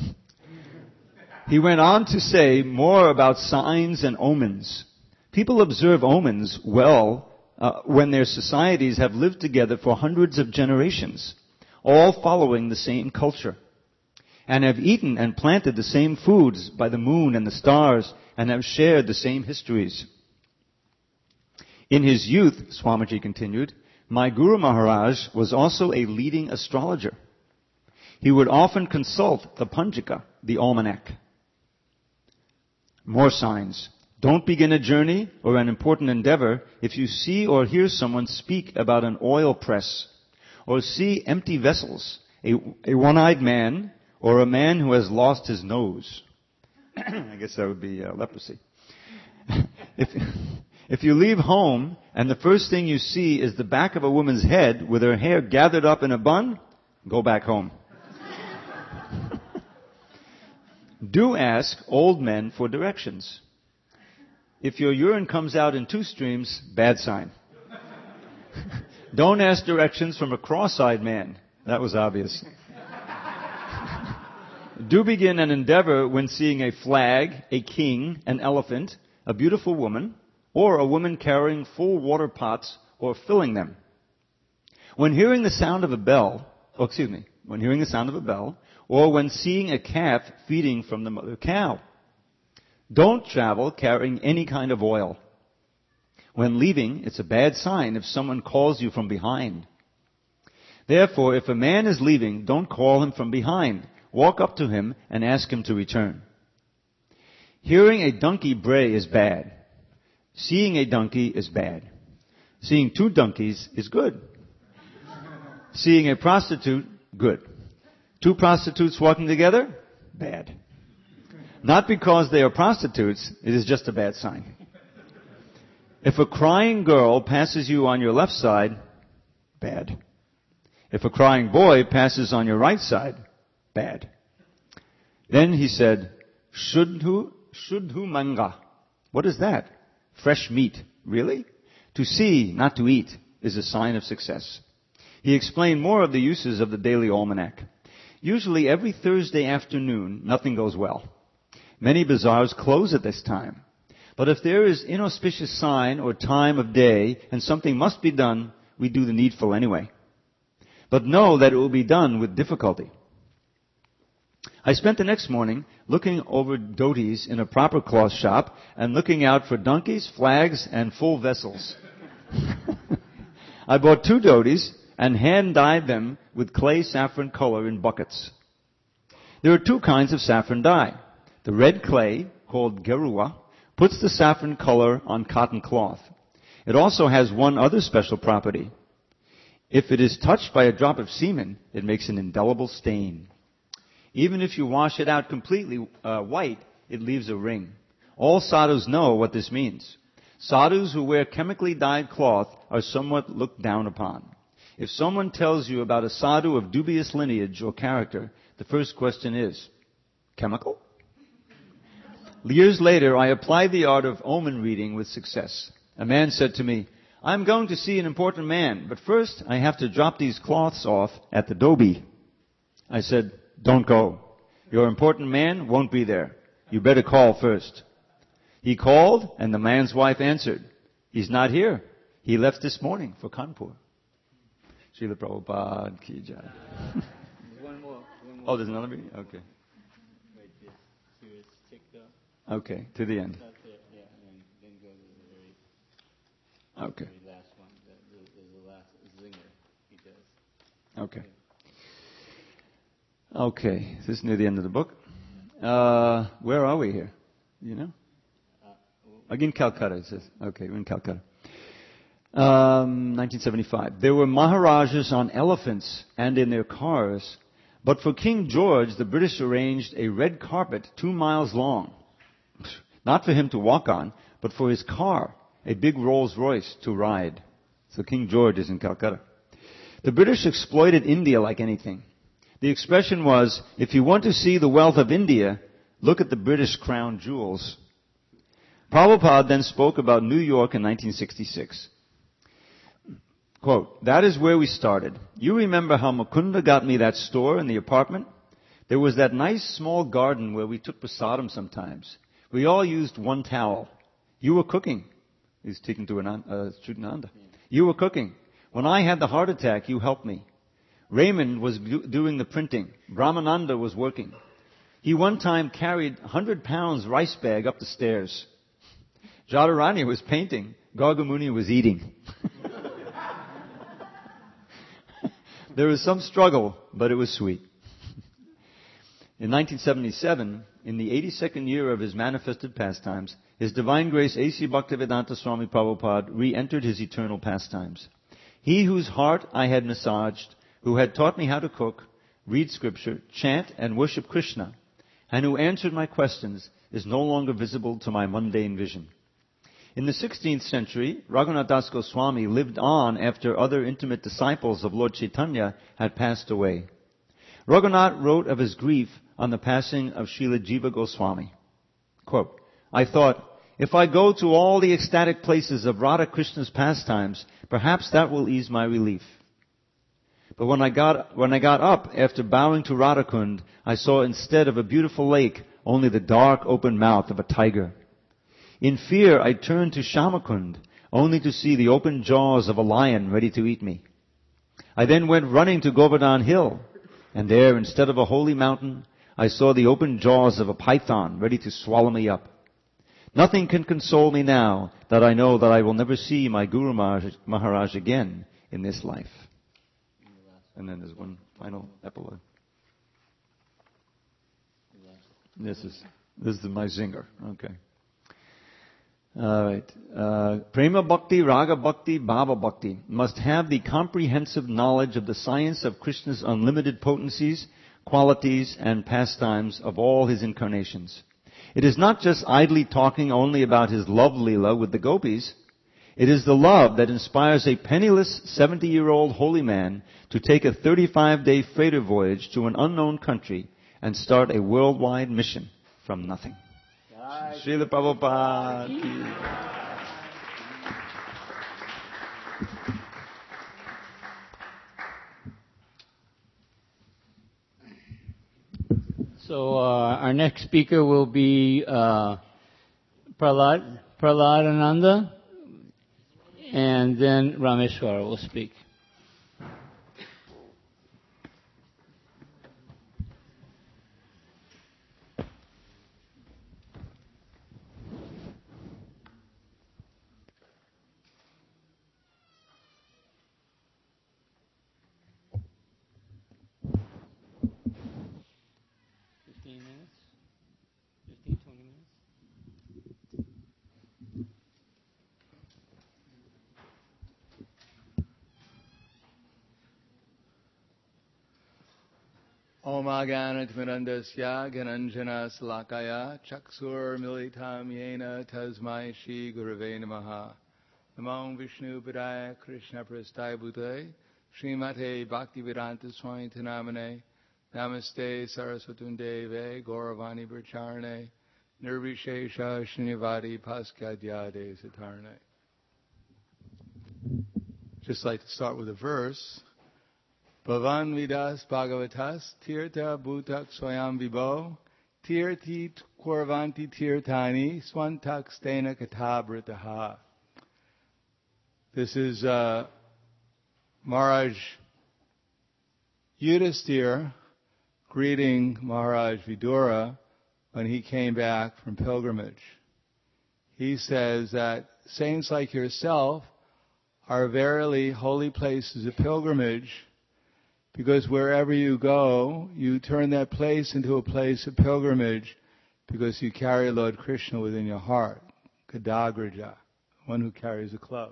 He went on to say more about signs and omens. People observe omens well uh, when their societies have lived together for hundreds of generations, all following the same culture, and have eaten and planted the same foods by the moon and the stars, and have shared the same histories. In his youth, Swamiji continued, my Guru Maharaj was also a leading astrologer. He would often consult the Panjika, the almanac. More signs. Don't begin a journey or an important endeavor if you see or hear someone speak about an oil press, or see empty vessels, a, a one-eyed man, or a man who has lost his nose. I guess that would be uh, leprosy. if, if you leave home and the first thing you see is the back of a woman's head with her hair gathered up in a bun, go back home. Do ask old men for directions. If your urine comes out in two streams, bad sign. Don't ask directions from a cross-eyed man. That was obvious. Do begin an endeavor when seeing a flag, a king, an elephant, a beautiful woman, or a woman carrying full water pots or filling them. When hearing the sound of a bell, oh, excuse me, when hearing the sound of a bell, or when seeing a calf feeding from the mother cow. Don't travel carrying any kind of oil. When leaving, it's a bad sign if someone calls you from behind. Therefore, if a man is leaving, don't call him from behind. Walk up to him and ask him to return. Hearing a donkey bray is bad. Seeing a donkey is bad. Seeing two donkeys is good. Seeing a prostitute, good. Two prostitutes walking together, bad. Not because they are prostitutes, it is just a bad sign. If a crying girl passes you on your left side, bad. If a crying boy passes on your right side, bad. Then he said, Shudhu, Shudhu Manga. What is that? Fresh meat. Really? To see, not to eat, is a sign of success. He explained more of the uses of the daily almanac. Usually every Thursday afternoon, nothing goes well. Many bazaars close at this time. But if there is inauspicious sign or time of day and something must be done, we do the needful anyway. But know that it will be done with difficulty. I spent the next morning looking over dhotis in a proper cloth shop and looking out for donkeys, flags, and full vessels. I bought two dhotis and hand-dyed them with clay saffron color in buckets. There are two kinds of saffron dye. The red clay, called gerua, puts the saffron color on cotton cloth. It also has one other special property. If it is touched by a drop of semen, it makes an indelible stain. Even if you wash it out completely uh, white, it leaves a ring. All sadhus know what this means. Sadhus who wear chemically dyed cloth are somewhat looked down upon. If someone tells you about a sadhu of dubious lineage or character, the first question is, chemical? Years later, I applied the art of omen reading with success. A man said to me, I'm going to see an important man, but first I have to drop these cloths off at the dobi. I said, don't go. Your important man won't be there. You better call first. He called, and the man's wife answered, he's not here. He left this morning for Kanpur. Srila Prabhupada ki jai. One more, one Oh, there's another reading? Okay. Right, this here is ticked up. Okay, to the end. That's it, yeah, and then, then go to the very, Okay. very last one. The, the, the, the last zinger he does. Okay. Okay, this is near the end of the book. Uh, where are we here? You know? Again, Calcutta, it says. Okay, we're in Calcutta. Um, nineteen seventy-five. There were Maharajas on elephants and in their cars, but for King George, the British arranged a red carpet two miles long. Not for him to walk on, but for his car, a big Rolls Royce to ride. So King George is in Calcutta. The British exploited India like anything. The expression was, if you want to see the wealth of India, look at the British crown jewels. Prabhupada then spoke about New York in nineteen sixty-six. Quote, that is where we started. You remember how Mukunda got me that store in the apartment? There was that nice small garden where we took prasadam sometimes. We all used one towel. You were cooking. He's speaking to uh, Chutananda. You were cooking. When I had the heart attack, you helped me. Raymond was do- doing the printing. Brahmananda was working. He one time carried one hundred pounds rice bag up the stairs. Jadharani was painting. Gargamuni was eating. There was some struggle, but it was sweet. In nineteen seventy-seven, in the eighty-second year of his manifested pastimes, His Divine Grace A C Bhaktivedanta Swami Prabhupada re-entered his eternal pastimes. He whose heart I had massaged, who had taught me how to cook, read scripture, chant and worship Krishna, and who answered my questions, is no longer visible to my mundane vision. In the sixteenth century, Raghunath Das Goswami lived on after other intimate disciples of Lord Chaitanya had passed away. Raghunath wrote of his grief on the passing of Srila Jiva Goswami. Quote, I thought, if I go to all the ecstatic places of Radha Krishna's pastimes, perhaps that will ease my relief. But when I got, when I got up after bowing to Radhakund, I saw instead of a beautiful lake, only the dark open mouth of a tiger. In fear, I turned to Shamakund, only to see the open jaws of a lion ready to eat me. I then went running to Govardhan Hill, and there, instead of a holy mountain, I saw the open jaws of a python ready to swallow me up. Nothing can console me now that I know that I will never see my Guru Maharaj again in this life. And then there's one final epilogue. This is, this is my zinger. Okay. All right. Uh, Prema Bhakti, Raga Bhakti, Bhava Bhakti must have the comprehensive knowledge of the science of Krishna's unlimited potencies, qualities, and pastimes of all his incarnations. It is not just idly talking only about his love lila with the gopis. It is the love that inspires a penniless seventy-year-old holy man to take a thirty-five day freighter voyage to an unknown country and start a worldwide mission from nothing. Srila Prabhupada. So uh, our next speaker will be uh, Prahlad, Prahlad Ananda, and then Rameshwara will speak. fifteen minutes? fifteen, twenty minutes? Om Agyanatmirandasya Gananjana Salakaya Chaksur Militam Yena Tasmai Shri Gurave Namaha Namo Vishnu Padaya Krishna Prasthaya Bhutale Srimate Bhaktivedanta Swami Tanamane Namaste Saraswatunde Deve Gauravani Bracharane Nirvishesha Srinivadi Paskadyade Satarne. Just like to start with a verse. Bhavan Vidas Bhagavatas Tirtha Bhutak Swayam Vibho Tirthi Korvanti Tirthani Swantak Stena Katabritaha. This is uh, Maharaj Yudhisthira greeting Maharaj Vidura when he came back from pilgrimage. He says that saints like yourself are verily holy places of pilgrimage, because wherever you go, you turn that place into a place of pilgrimage because you carry Lord Krishna within your heart. Kadagraja, one who carries a club.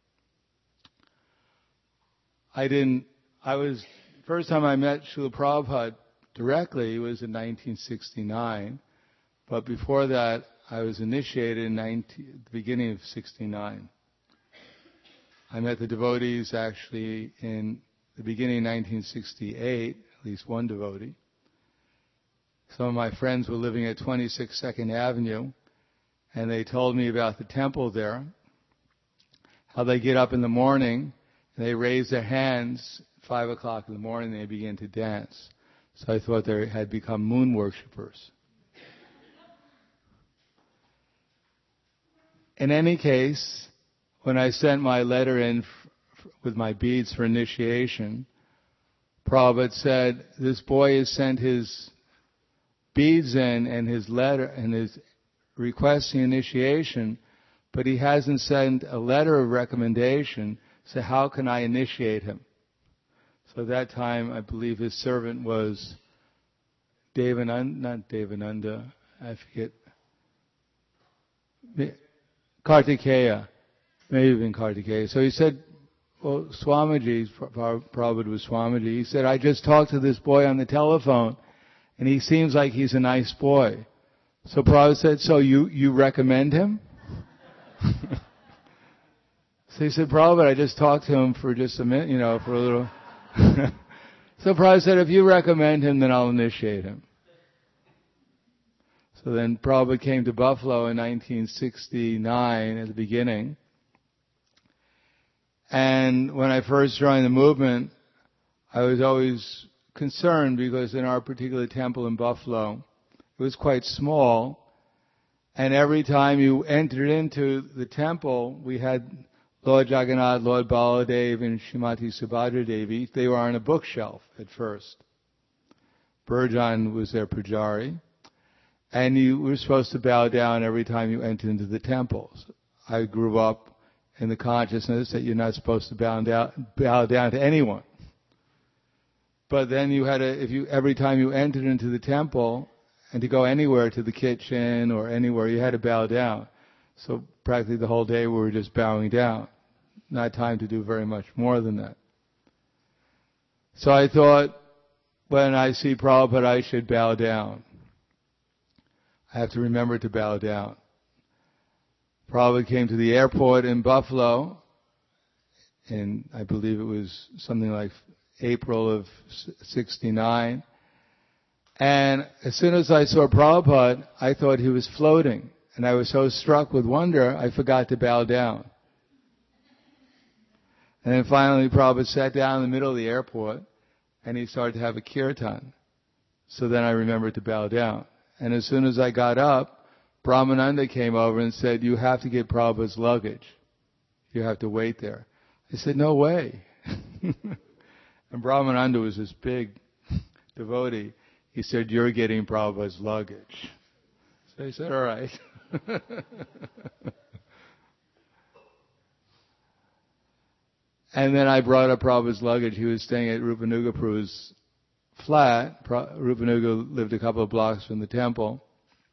I didn't, I was, first time I met Srila Prabhupada directly was in nineteen sixty-nine, but before that I was initiated in nineteen, the beginning of sixty-nine. I met the devotees actually in the beginning of nineteen sixty-eight, at least one devotee. Some of my friends were living at twenty-six Second Avenue, and they told me about the temple there, how they get up in the morning, and they raise their hands at five o'clock in the morning, and they begin to dance. So I thought they had become moon worshippers. In any case, when I sent my letter in f- with my beads for initiation, Prabhupada said, this boy has sent his beads in and his letter and his requesting initiation, but he hasn't sent a letter of recommendation, so how can I initiate him? So at that time, I believe his servant was Devananda, not Devananda, I forget, Kartikeya, maybe even Kartikeya. So he said, well, Swamiji, Prabhupada was Swamiji, he said, I just talked to this boy on the telephone, and he seems like he's a nice boy. So Prabhupada said, so you, you recommend him? So he said, Prabhupada, I just talked to him for just a minute, you know, for a little. So Prabhupada said, if you recommend him, then I'll initiate him. So then Prabhupada came to Buffalo in nineteen sixty-nine at the beginning. And when I first joined the movement, I was always concerned because in our particular temple in Buffalo, it was quite small. And every time you entered into the temple, we had Lord Jagannath, Lord Baladev, and Srimati Subhadra Devi. They were on a bookshelf at first. Burjan was their pujari. And you were supposed to bow down every time you entered into the temples. I grew up in the consciousness that you're not supposed to bow down, bow down to anyone. But then you had to, if you, every time you entered into the temple, and to go anywhere to the kitchen or anywhere, you had to bow down. So practically the whole day we were just bowing down. Not time to do very much more than that. So I thought, when I see Prabhupada, I should bow down. I have to remember to bow down. Prabhupada came to the airport in Buffalo, and I believe it was something like April of sixty-nine. And as soon as I saw Prabhupada, I thought he was floating. And I was so struck with wonder, I forgot to bow down. And then finally Prabhupada sat down in the middle of the airport, and he started to have a kirtan. So then I remembered to bow down. And as soon as I got up, Brahmananda came over and said, you have to get Prabhupada's luggage. You have to wait there. I said, no way. And Brahmananda was this big devotee. He said, you're getting Prabhupada's luggage. So I said, all right. And then I brought up Prabhupada's luggage. He was staying at Rupanuga Prabhu's flat. Rupanuga lived a couple of blocks from the temple.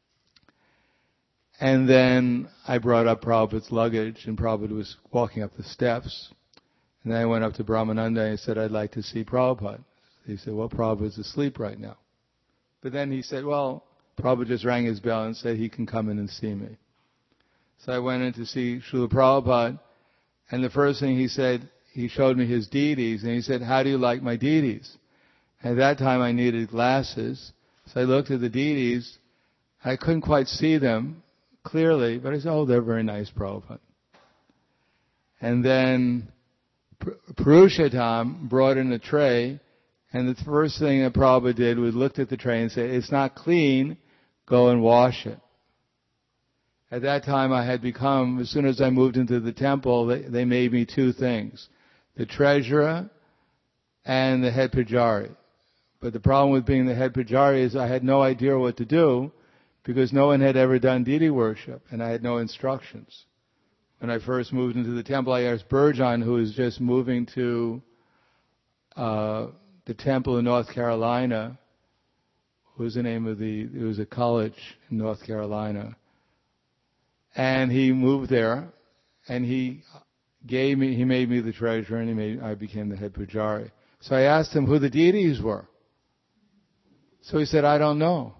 And then I brought up Prabhupada's luggage, and Prabhupada was walking up the steps. And then I went up to Brahmananda and I said, I'd like to see Prabhupada. He said, well, Prabhupada's asleep right now. But then he said, well, Prabhupada just rang his bell and said he can come in and see me. So I went in to see Srila Prabhupada, and the first thing he said, he showed me his deities, and he said, how do you like my deities? At that time I needed glasses, so I looked at the deities. I couldn't quite see them clearly, but I said, oh, they're very nice, Prabhupada. And then Purushottam brought in a tray, and the first thing that Prabhupada did was looked at the tray and said, it's not clean, go and wash it. At that time I had become, as soon as I moved into the temple, they, they made me two things, the treasurer and the head pujari. But the problem with being the head pujari is I had no idea what to do because no one had ever done deity worship and I had no instructions. When I first moved into the temple, I asked Burjan, who was just moving to uh, the temple in North Carolina. What was the name of the, it was a college in North Carolina. And he moved there and he gave me, he made me the treasurer and he made, I became the head pujari. So I asked him who the deities were. So he said, I don't know.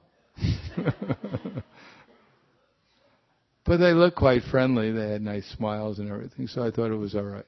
But they looked quite friendly. They had nice smiles and everything, so I thought it was all right.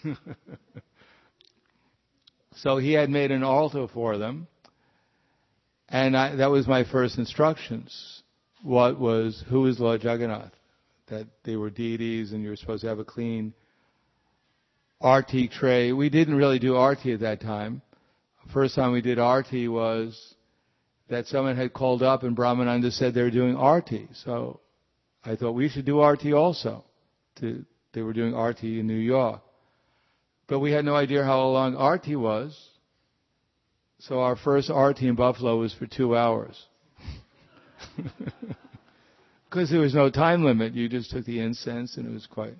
So he had made an altar for them, and I, that was my first instructions. What was, who is Lord Jagannath? That they were deities and you were supposed to have a clean arti tray. We didn't really do arti at that time. The first time we did arti was that someone had called up and Brahmananda said they were doing arti. So I thought we should do arti also. To, they were doing arti in New York. But we had no idea how long arti was. So our first arti in Buffalo was for two hours. Because there was no time limit. You just took the incense and it was quite...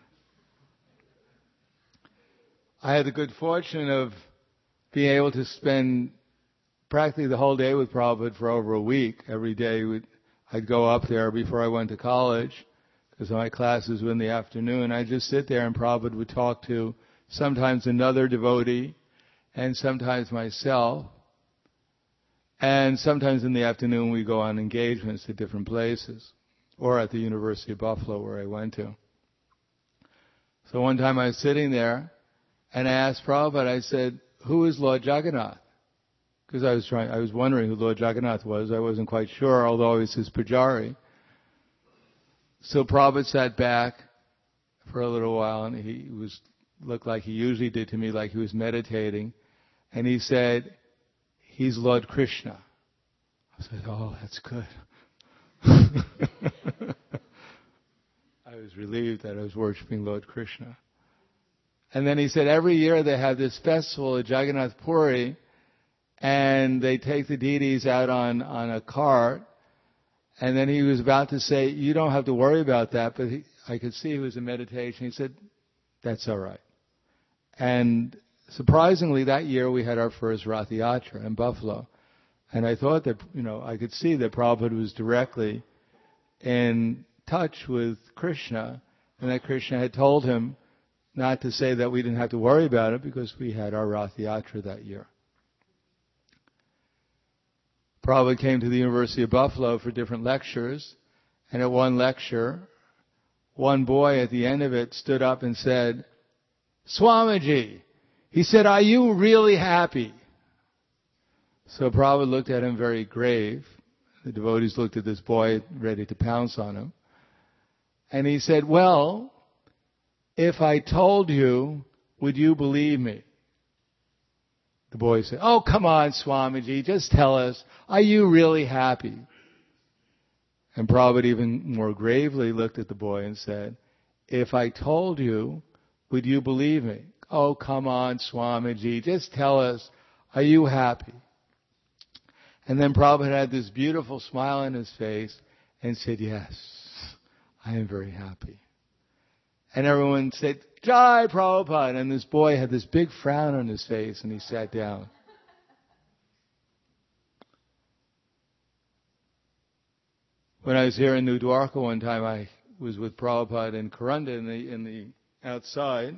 I had the good fortune of being able to spend practically the whole day with Prabhupada for over a week. Every day we'd, I'd go up there before I went to college, because my classes were in the afternoon. I'd just sit there and Prabhupada would talk to sometimes another devotee and sometimes myself. And sometimes in the afternoon we go on engagements to different places, or at the University of Buffalo where I went to. So one time I was sitting there and I asked Prabhupada, I said, who is Lord Jagannath? Because I was trying, I was wondering who Lord Jagannath was. I wasn't quite sure, although he was his pujari. So Prabhupada sat back for a little while, and he was looked like he usually did to me, like he was meditating. And he said, he's Lord Krishna. I said, oh, that's good. I was relieved that I was worshiping Lord Krishna. And then he said, every year they have this festival at Jagannath Puri, and they take the deities out on, on a cart. And then he was about to say, you don't have to worry about that, but he, I could see he was in meditation. He said, that's all right. And surprisingly, that year we had our first Rath Yatra in Buffalo. And I thought that, you know, I could see that Prabhupada was directly in touch with Krishna, and that Krishna had told him not to say that we didn't have to worry about it because we had our Rath Yatra that year. Prabhupada came to the University of Buffalo for different lectures, and at one lecture, one boy at the end of it stood up and said, Swamiji, he said, are you really happy? So Prabhupada looked at him very grave. The devotees looked at this boy ready to pounce on him. And he said, well, if I told you, would you believe me? The boy said, oh, come on, Swamiji, just tell us, are you really happy? And Prabhupada even more gravely looked at the boy and said, if I told you, would you believe me? Oh, come on, Swamiji, just tell us, are you happy? And then Prabhupada had this beautiful smile on his face and said, yes, I am very happy. And everyone said, Jai Prabhupada. And this boy had this big frown on his face and he sat down. When I was here in New Dwarka one time, I was with Prabhupada and Karunda in the, in the outside,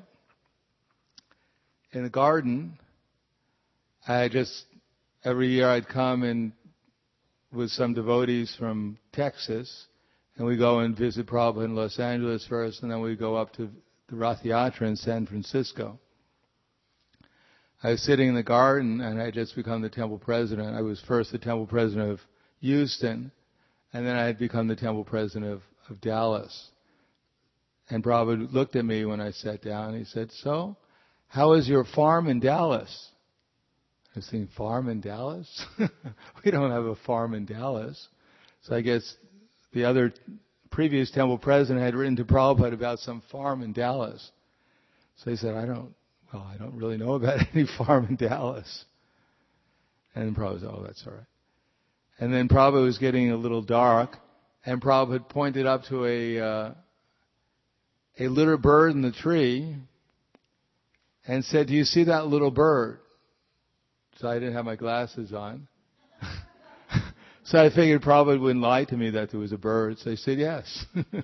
in the garden. I just, every year I'd come and with some devotees from Texas, and we go and visit Prabhupada in Los Angeles first, and then we go up to the Rath Yatra in San Francisco. I was sitting in the garden, and I had just become the temple president. I was first the temple president of Houston, and then I had become the temple president of, of Dallas. And Prabhupada looked at me when I sat down, and he said, so, how is your farm in Dallas? I was thinking, farm in Dallas? We don't have a farm in Dallas. So I guess the other previous temple president had written to Prabhupada about some farm in Dallas. So he said, I don't, well, I don't really know about any farm in Dallas. And Prabhupada said, oh, that's all right. And then Prabhupada was getting a little dark, and Prabhupada had pointed up to a uh, a little bird in the tree and said, do you see that little bird? So I didn't have my glasses on. So I figured Prabhupada wouldn't lie to me that there was a bird. So I said, yes.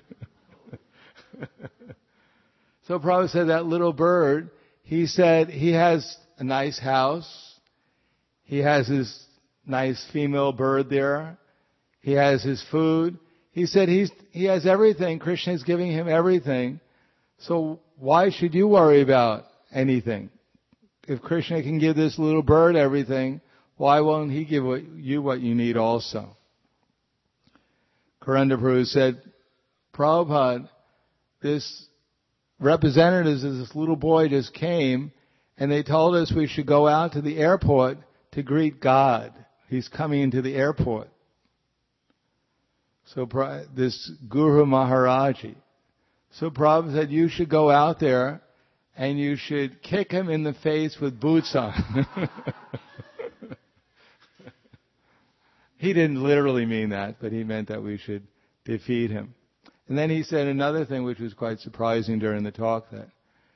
So Prabhupada said, that little bird, he said he has a nice house. He has his nice female bird there. He has his food. He said he's, he has everything. Krishna is giving him everything. So why should you worry about anything? If Krishna can give this little bird everything, why won't he give what, you what you need also? Karanda Prabhu said, Prabhupada, this representatives of this little boy just came and they told us we should go out to the airport to greet God. He's coming into the airport. So this Guru Maharaji. So Prabhupada said, you should go out there and you should kick him in the face with boots on. He didn't literally mean that, but he meant that we should defeat him. And then he said another thing which was quite surprising during the talk, that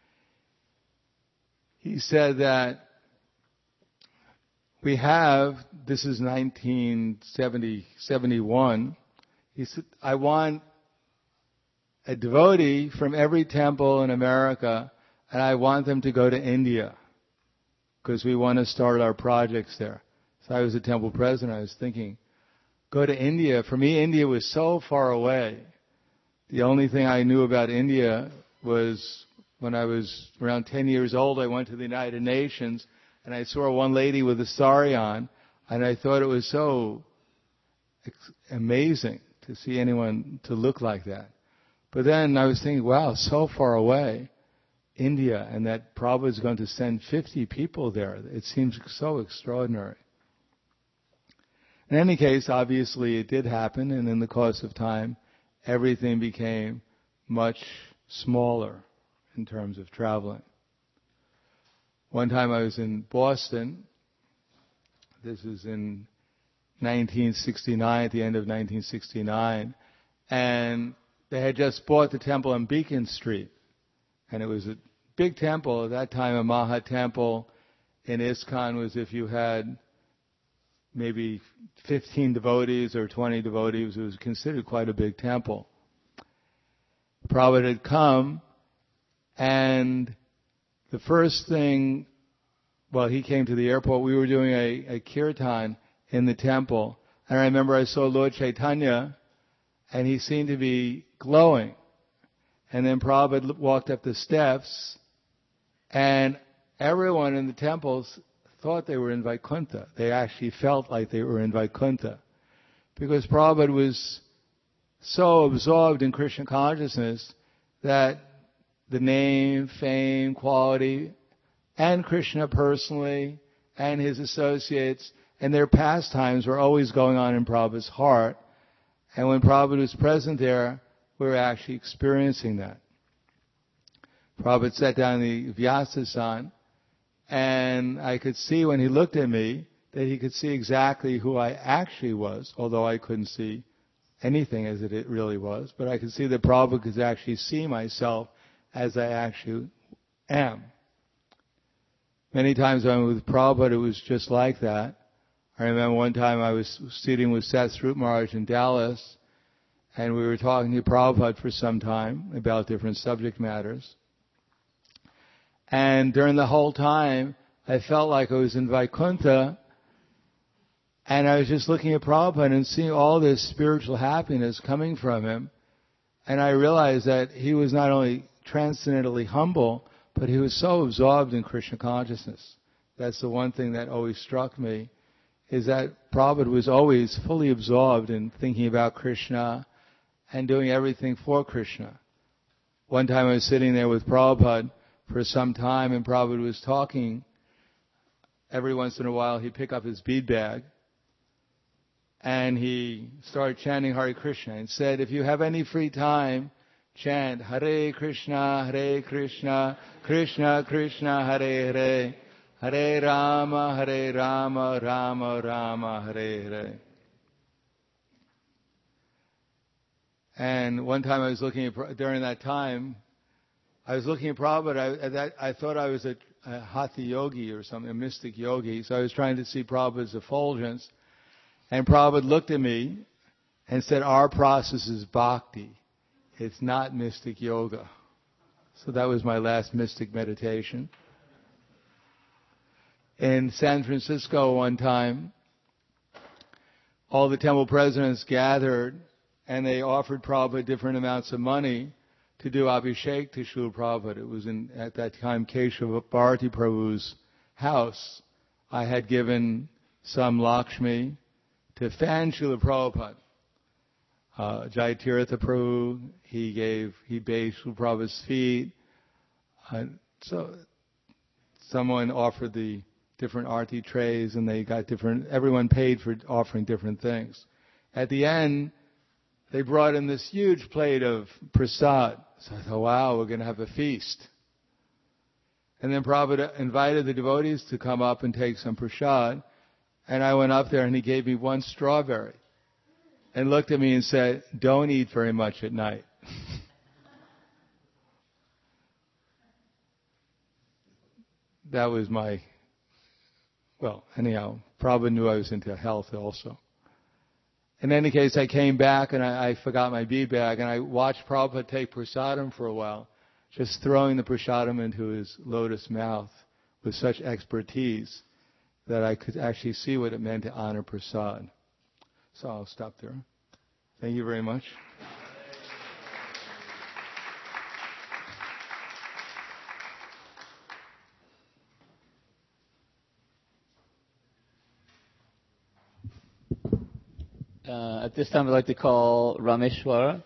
he said that we have, this is nineteen seventy, seventy-one, he said, I want a devotee from every temple in America, and I want them to go to India because we want to start our projects there. So I was a temple president. I was thinking, go to India. For me, India was so far away. The only thing I knew about India was when I was around ten years old, I went to the United Nations and I saw one lady with a sari on, and I thought it was so amazing to see anyone to look like that. But then I was thinking, wow, so far away, India, and that Prabhupada is going to send fifty people there. It seems so extraordinary. In any case, obviously it did happen, and in the course of time, everything became much smaller in terms of traveling. One time I was in Boston. This is in nineteen sixty-nine, at the end of nineteen sixty-nine, and they had just bought the temple on Beacon Street. And it was a big temple. At that time, a Maha temple in ISKCON was if you had maybe fifteen devotees or twenty devotees. It was considered quite a big temple. Prabhupada had come, and the first thing, well, he came to the airport. We were doing a, a kirtan in the temple. And I remember I saw Lord Chaitanya, and he seemed to be glowing. And then Prabhupada walked up the steps, and everyone in the temples thought they were in Vaikuntha. They actually felt like they were in Vaikuntha. Because Prabhupada was so absorbed in Krishna consciousness that the name, fame, quality, and Krishna personally, and his associates, and their pastimes were always going on in Prabhupada's heart. And when Prabhupada was present there, we were actually experiencing that. Prabhupada sat down in the Vyasasan, and I could see when he looked at me that he could see exactly who I actually was, although I couldn't see anything as it really was. But I could see that Prabhupada could actually see myself as I actually am. Many times when I was with Prabhupada, it was just like that. I remember one time I was sitting with Sat Swarup Maharaj in Dallas, and we were talking to Prabhupada for some time about different subject matters. And during the whole time, I felt like I was in Vaikuntha, and I was just looking at Prabhupada and seeing all this spiritual happiness coming from him. And I realized that he was not only transcendently humble, but he was so absorbed in Krishna consciousness. That's the one thing that always struck me, is that Prabhupada was always fully absorbed in thinking about Krishna and doing everything for Krishna. One time I was sitting there with Prabhupada for some time, and Prabhupada was talking. Every once in a while he'd pick up his bead bag and he started chanting Hare Krishna and said, if you have any free time, chant Hare Krishna, Hare Krishna, Krishna Krishna, Hare Hare, Hare Rama, Hare Rama, Rama Rama, Hare Hare. And one time I was looking at, during that time, I was looking at Prabhupada. I, at that, I thought I was a, a Hatha yogi or something, a mystic yogi. So I was trying to see Prabhupada's effulgence. And Prabhupada looked at me and said, our process is bhakti. It's not mystic yoga. So that was my last mystic meditation. In San Francisco one time, all the temple presidents gathered and they offered Prabhupada different amounts of money to do Abhishek to Srila Prabhupada. It was in, at that time, Keshava Bharati Prabhu's house. I had given some Lakshmi to fan Srila Prabhupada. Uh, Jayatirtha Prabhu, he gave, he bathed Srila Prabhupada's feet. Uh, so, someone offered the different arti trays and they got different, everyone paid for offering different things. At the end, they brought in this huge plate of prasad. So I thought, wow, we're going to have a feast. And then Prabhupada invited the devotees to come up and take some prasad. And I went up there and he gave me one strawberry. And looked at me and said, don't eat very much at night. That was my, well, anyhow, Prabhupada knew I was into health also. In any case, I came back and I, I forgot my bead bag and I watched Prabhupada take prasadam for a while, just throwing the prasadam into his lotus mouth with such expertise that I could actually see what it meant to honor prasad. So I'll stop there. Thank you very much. Uh, at this time, I'd like to call Rameshwara.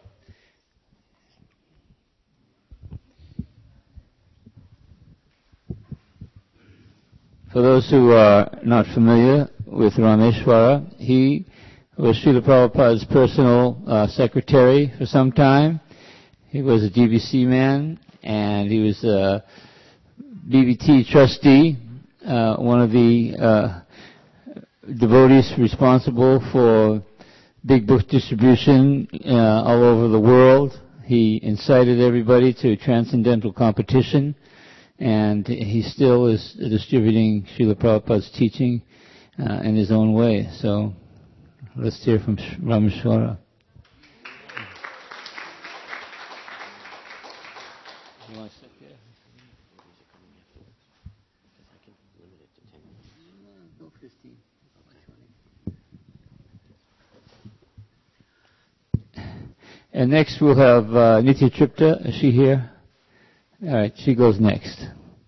For those who are not familiar with Rameshwara, he was Srila Prabhupada's personal uh, secretary for some time. He was a G B C man, and he was a B B T trustee, uh, one of the uh, devotees responsible for big book distribution uh, all over the world. He incited everybody to transcendental competition, and he still is distributing Srila Prabhupada's teaching uh, in his own way. So let's hear from Rameshwara. You want to sit there? Go fifteen. And next we'll have uh, Nitya Tripta. Is she here? All right, she goes next.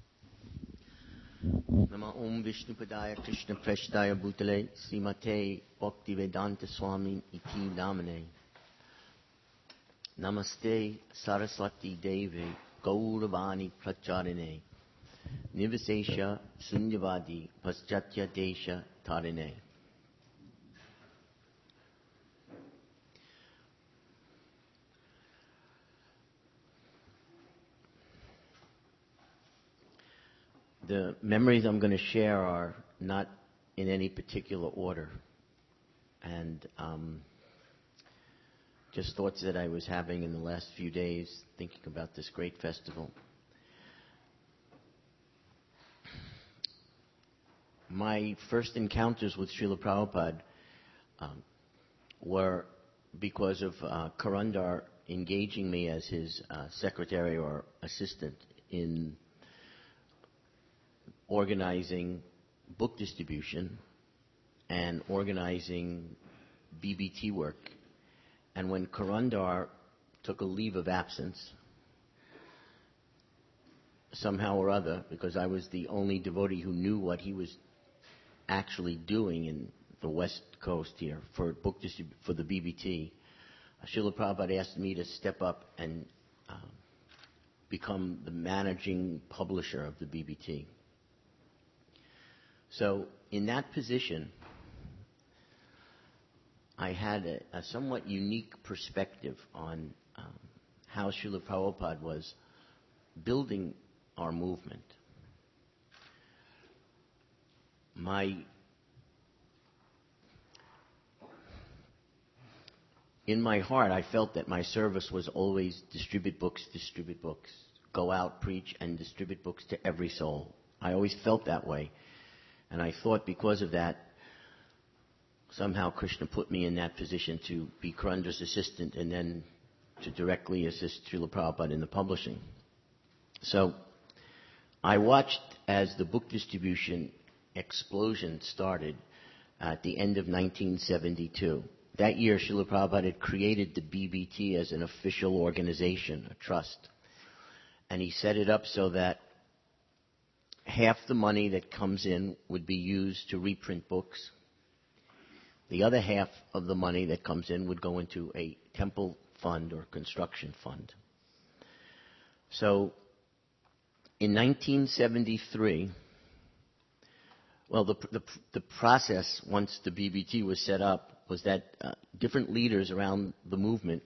Nama Om Vishnu Padaya Krishna Preshdaya Bhutale Srimate Bhakti Vedanta Swami Iti Namane. Namaste Saraswati Devi Gauravani Pracharine Nivasesha Sunyavadi Paschatya Desha Tarine. The memories I'm going to share are not in any particular order, and um, just thoughts that I was having in the last few days thinking about this great festival. My first encounters with Srila Prabhupada um, were because of uh, Karandar engaging me as his uh, secretary or assistant in organizing book distribution and organizing B B T work. And when Karandar took a leave of absence, somehow or other, because I was the only devotee who knew what he was actually doing in the West Coast here for book distrib- for the B B T, Srila Prabhupada asked me to step up and uh, become the managing publisher of the B B T. So in that position, I had a, a somewhat unique perspective on um, how Srila Prabhupada was building our movement. my in my heart, I felt that my service was always distribute books, distribute books, go out, preach, and distribute books to every soul. I always felt that way. And I thought because of that, somehow Krishna put me in that position to be Karandra's assistant and then to directly assist Srila Prabhupada in the publishing. So I watched as the book distribution explosion started at the end of nineteen seventy-two. That year, Srila Prabhupada had created the B B T as an official organization, a trust. And he set it up so that half the money that comes in would be used to reprint books. The other half of the money that comes in would go into a temple fund or construction fund. So in nineteen seventy-three, well, the, the, the process, once the B B T was set up, was that uh, different leaders around the movement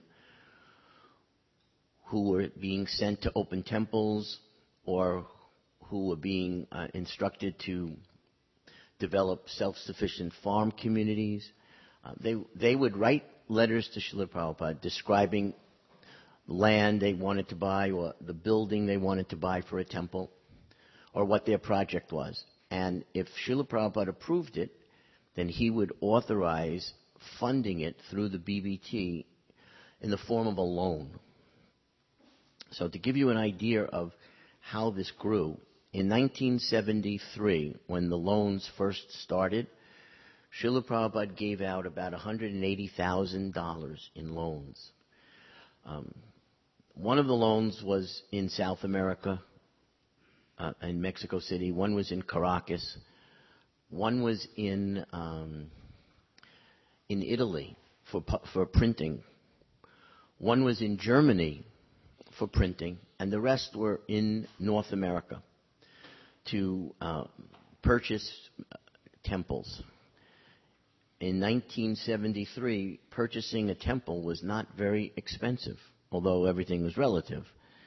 who were being sent to open temples or who were being uh, instructed to develop self-sufficient farm communities, uh, they, they would write letters to Srila Prabhupada describing the land they wanted to buy or the building they wanted to buy for a temple or what their project was. And if Srila Prabhupada approved it, then he would authorize funding it through the B B T in the form of a loan. So to give you an idea of how this grew, in nineteen seventy-three, when the loans first started, Srila Prabhupada gave out about one hundred eighty thousand dollars in loans. Um, one of the loans was in South America, uh, in Mexico City. One was in Caracas. One was in um, in Italy for for printing. One was in Germany for printing, and the rest were in North America to uh, purchase temples. In nineteen seventy-three, purchasing a temple was not very expensive, although everything was relative.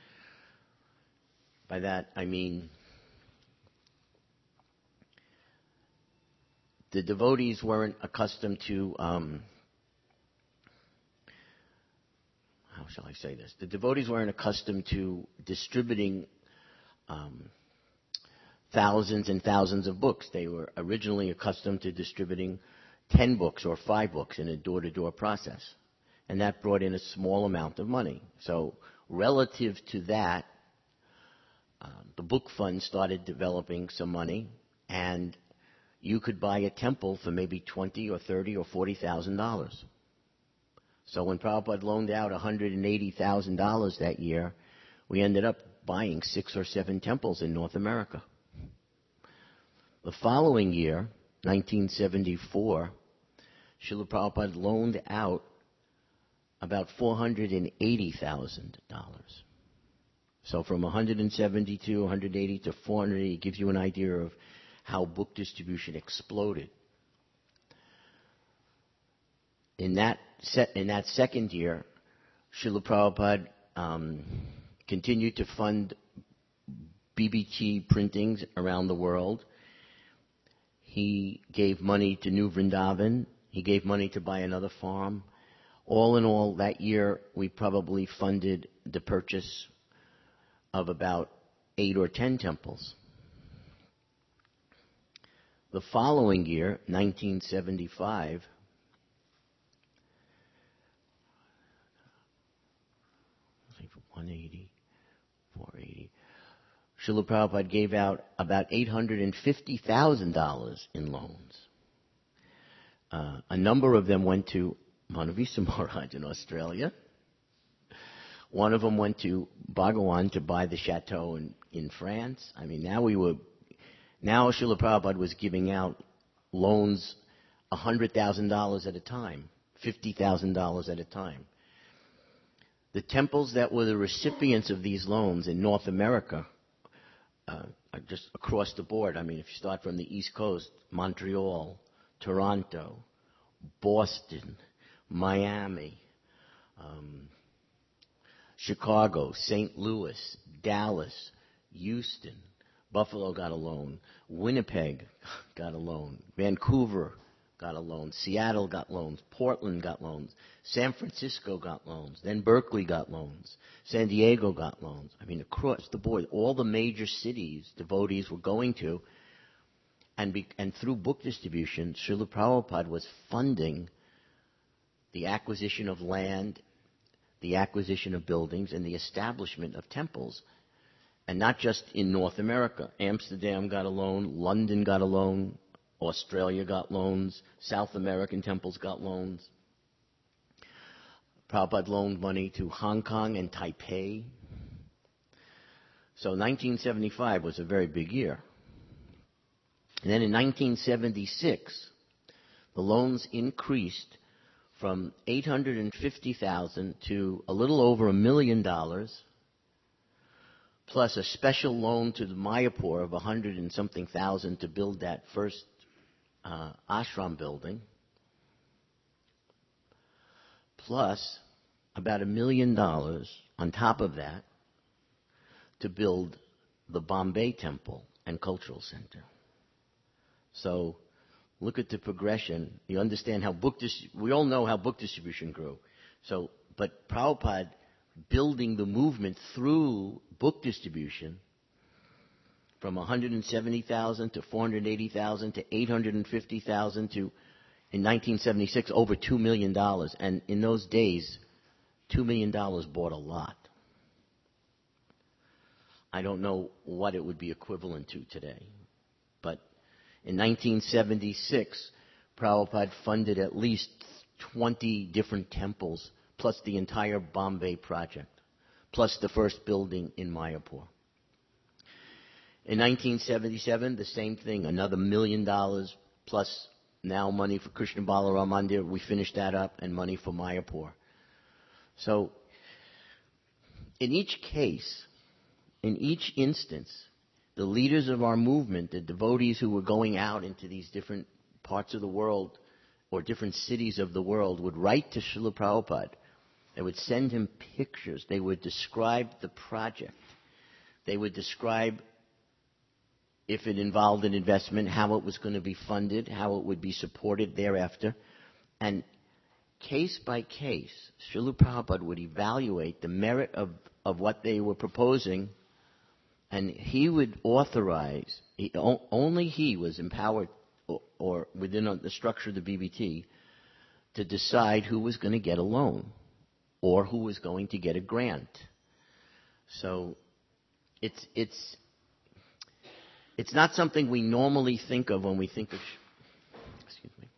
By that, I mean the devotees weren't accustomed to, um, how shall I say this? The devotees weren't accustomed to distributing um, thousands and thousands of books. They were originally accustomed to distributing ten books or five books in a door-to-door process. And that brought in a small amount of money. So relative to that, uh, the book fund started developing some money, and you could buy a temple for maybe twenty or thirty or forty thousand dollars. So when Prabhupada loaned out one hundred eighty thousand dollars that year, we ended up buying six or seven temples in North America. The following year, nineteen seventy-four, Srila Prabhupada loaned out about four hundred eighty thousand dollars. So from one hundred seventy-two, one hundred eighty to four hundred eighty gives you an idea of how book distribution exploded. In that set, in that second year, Srila Prabhupada um, continued to fund B B T printings around the world. He gave money to New Vrindavan. He gave money to buy another farm. All in all, that year, we probably funded the purchase of about eight or ten temples. The following year, nineteen seventy-five, one eighty, four eighty, Srila Prabhupada gave out about eight hundred fifty thousand dollars in loans. Uh, a number of them went to Manavisa Maharaj in Australia. One of them went to Bhagawan to buy the chateau in, in France. I mean, now we were, now Srila Prabhupada was giving out loans one hundred thousand dollars at a time, fifty thousand dollars at a time. The temples that were the recipients of these loans in North America, uh, are just across the board. I mean, if you start from the East Coast, Montreal, Toronto, Boston, Miami, um, Chicago, Saint Louis, Dallas, Houston, Buffalo got a loan. Winnipeg got a loan. Vancouver got a loan. Seattle got loans. Portland got loans. San Francisco got loans. Then Berkeley got loans. San Diego got loans. I mean, across the board, all the major cities devotees were going to. And, be, and through book distribution, Srila Prabhupada was funding the acquisition of land, the acquisition of buildings, and the establishment of temples. And not just in North America. Amsterdam got a loan, London got a loan, Australia got loans, South American temples got loans. Prabhupada loaned money to Hong Kong and Taipei. So nineteen seventy-five was a very big year. And then in nineteen seventy-six, the loans increased from eight hundred fifty thousand dollars to a little over a million dollars, plus a special loan to the Mayapur of a hundred and something thousand to build that first uh, ashram building, plus about a million dollars on top of that to build the Bombay Temple and Cultural Center. So look at the progression. You understand how book dis- we all know how book distribution grew. So, but Prabhupada building the movement through book distribution from one hundred seventy thousand to four hundred eighty thousand to eight hundred fifty thousand to, in nineteen seventy-six, over two million dollars. And in those days, two million dollars bought a lot. I don't know what it would be equivalent to today. But in nineteen seventy-six, Prabhupada funded at least twenty different temples, plus the entire Bombay project, plus the first building in Mayapur. In nineteen seventy-seven, the same thing, another million dollars, plus now money for Krishna Balaram Mandir. We finished that up, and money for Mayapur. So, in each case, in each instance, the leaders of our movement, the devotees who were going out into these different parts of the world or different cities of the world would write to Srila Prabhupada. They would send him pictures. They would describe the project. They would describe, if it involved an investment, how it was going to be funded, how it would be supported thereafter. And case by case, Srila Prabhupada would evaluate the merit of, of what they were proposing, and he would authorize, he, only he was empowered, or, or within the structure of the B B T, to decide who was going to get a loan or who was going to get a grant. So it's it's it's not something we normally think of when we think of. Excuse me.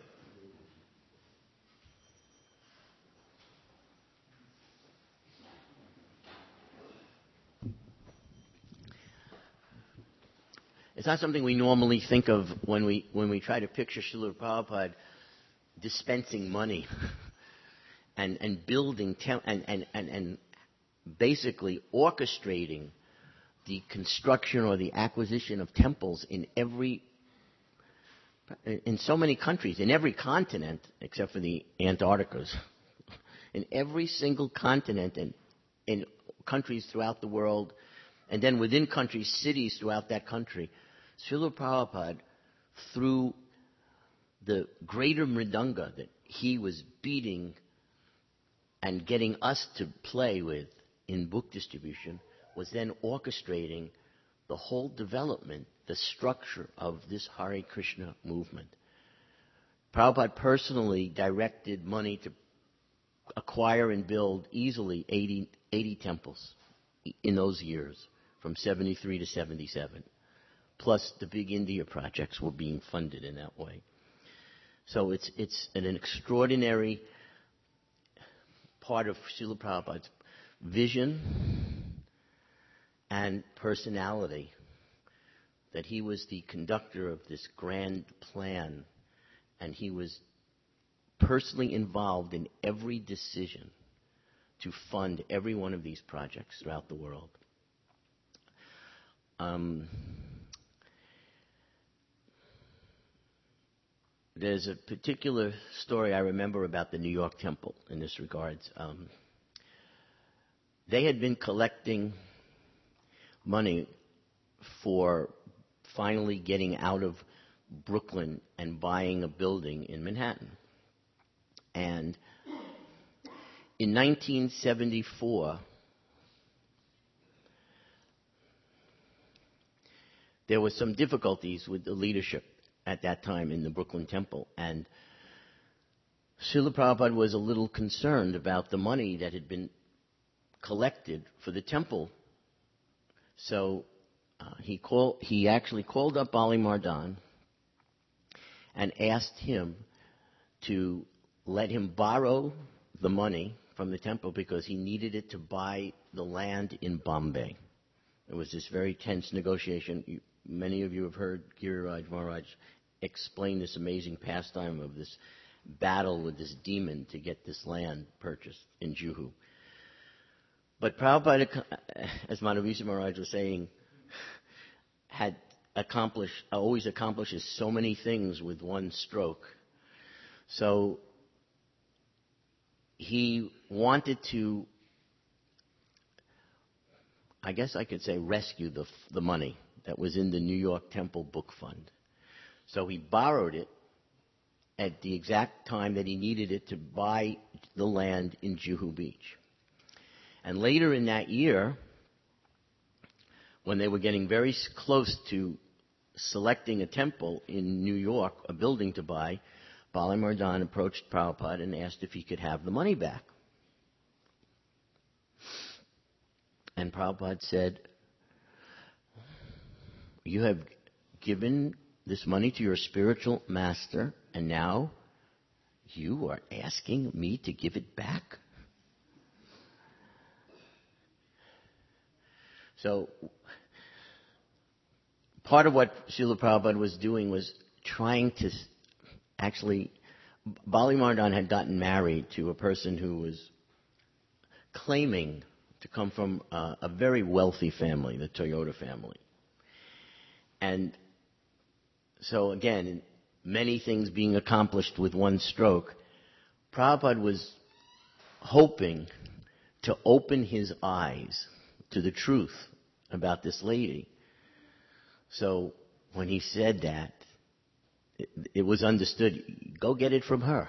It's not something we normally think of when we when we try to picture Srila Prabhupada dispensing money and and building tem- and, and, and, and basically orchestrating the construction or the acquisition of temples in every in so many countries, in every continent except for the Antarcticas, in every single continent and in countries throughout the world, and then within countries, cities throughout that country. Srila Prabhupada, through the greater mridanga that he was beating and getting us to play with in book distribution, was then orchestrating the whole development, the structure of this Hare Krishna movement. Prabhupada personally directed money to acquire and build easily eighty, eighty temples in those years, from seventy-three to seventy-seven. Plus the big India projects were being funded in that way. So it's it's an extraordinary part of Srila Prabhupada's vision and personality, that he was the conductor of this grand plan, and he was personally involved in every decision to fund every one of these projects throughout the world. Um, there's a particular story I remember about the New York Temple in this regards. Um, they had been collecting money for finally getting out of Brooklyn and buying a building in Manhattan. And in nineteen seventy-four, there were some difficulties with the leadership at that time in the Brooklyn Temple, and Srila Prabhupada was a little concerned about the money that had been collected for the temple. So uh, he called, he actually called up Bali Mardan and asked him to let him borrow the money from the temple because he needed it to buy the land in Bombay. It was this very tense negotiation. You, many of you have heard Giriraj Maharaj explain this amazing pastime of this battle with this demon to get this land purchased in Juhu. But Prabhupada, as Madhavisa Maharaj was saying, had accomplished, always accomplishes so many things with one stroke. So he wanted to, I guess I could say, rescue the, the money that was in the New York Temple Book Fund. So he borrowed it at the exact time that he needed it to buy the land in Juhu Beach. And later in that year, when they were getting very close to selecting a temple in New York, a building to buy, Bali Mardan approached Prabhupada and asked if he could have the money back. And Prabhupada said, "You have given this money to your spiritual master, and now you are asking me to give it back?" So part of what Srila Prabhupada was doing was trying to actually, Bali Mardan had gotten married to a person who was claiming to come from a, a very wealthy family, the Toyota family. And so again, many things being accomplished with one stroke, Prabhupada was hoping to open his eyes to the truth about this lady. So when he said that, it, it was understood, go get it from her.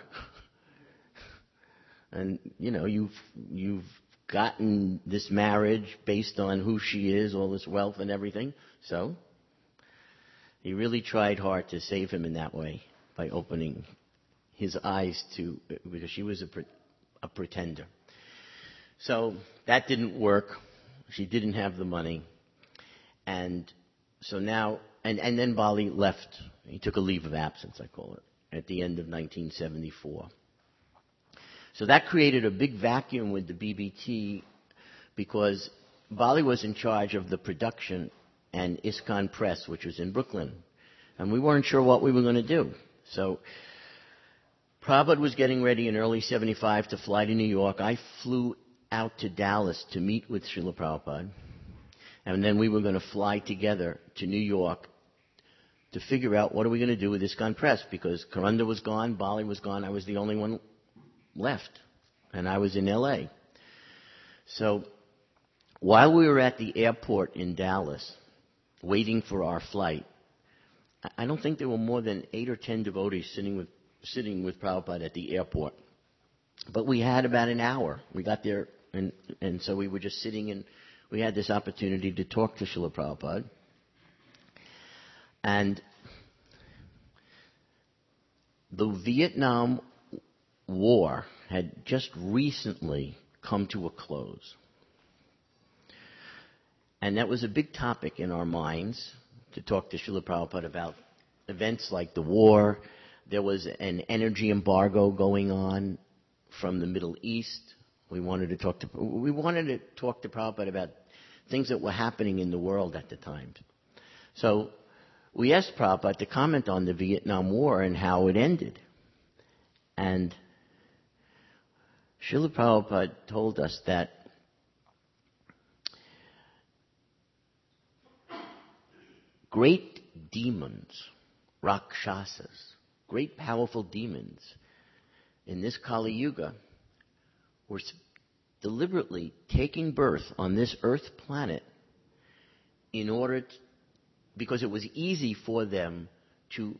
And, you know, you've, you've gotten this marriage based on who she is, all this wealth and everything. So he really tried hard to save him in that way by opening his eyes to, because she was a, a pretender. So that didn't work. She didn't have the money. And so now, and, and then Bali left. He took a leave of absence, I call it, at the end of nineteen seventy-four. So that created a big vacuum with the B B T because Bali was in charge of the production and ISKCON Press, which was in Brooklyn. And we weren't sure what we were going to do. So Prabhupada was getting ready in early seventy-five to fly to New York. I flew out to Dallas to meet with Srila Prabhupada. And then we were going to fly together to New York to figure out what are we going to do with ISKCON Press, because Karunda was gone, Bali was gone, I was the only one left, and I was in L A. So while we were at the airport in Dallas, waiting for our flight, I don't think there were more than eight or ten devotees sitting with sitting with Prabhupada at the airport. But we had about an hour. We got there, and, and so we were just sitting, and we had this opportunity to talk to Srila Prabhupada. And the Vietnam War had just recently come to a close. And that was a big topic in our minds, to talk to Srila Prabhupada about events like the war. There was an energy embargo going on from the Middle East. We wanted to talk to we wanted to talk to Prabhupada about things that were happening in the world at the time. So we asked Prabhupada to comment on the Vietnam War and how it ended. And Srila Prabhupada told us that great demons, Rakshasas, great powerful demons in this Kali Yuga were deliberately taking birth on this earth planet in order because it was easy for them to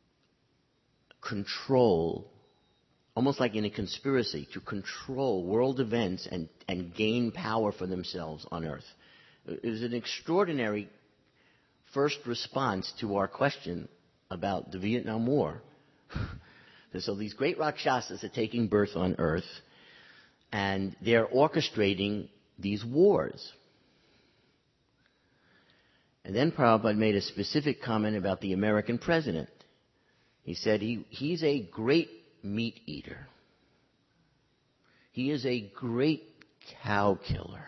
control, almost like in a conspiracy, to control world events and, and gain power for themselves on earth. It was an extraordinary first response to our question about the Vietnam War. So these great Rakshasas are taking birth on earth, and they're orchestrating these wars. And then Prabhupada made a specific comment about the American president. He said he, he's a great meat eater. He is a great cow killer.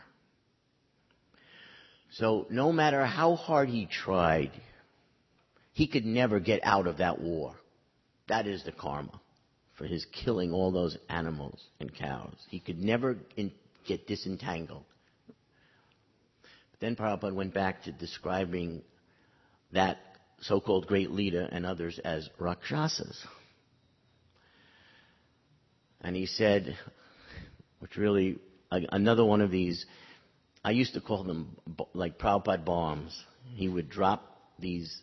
So no matter how hard he tried, he could never get out of that war. That is the karma for his killing all those animals and cows. He could never in, get disentangled. But then Prabhupada went back to describing that so-called great leader and others as Rakshasas. And he said, which really, another one of these, I used to call them like Prabhupada bombs. He would drop these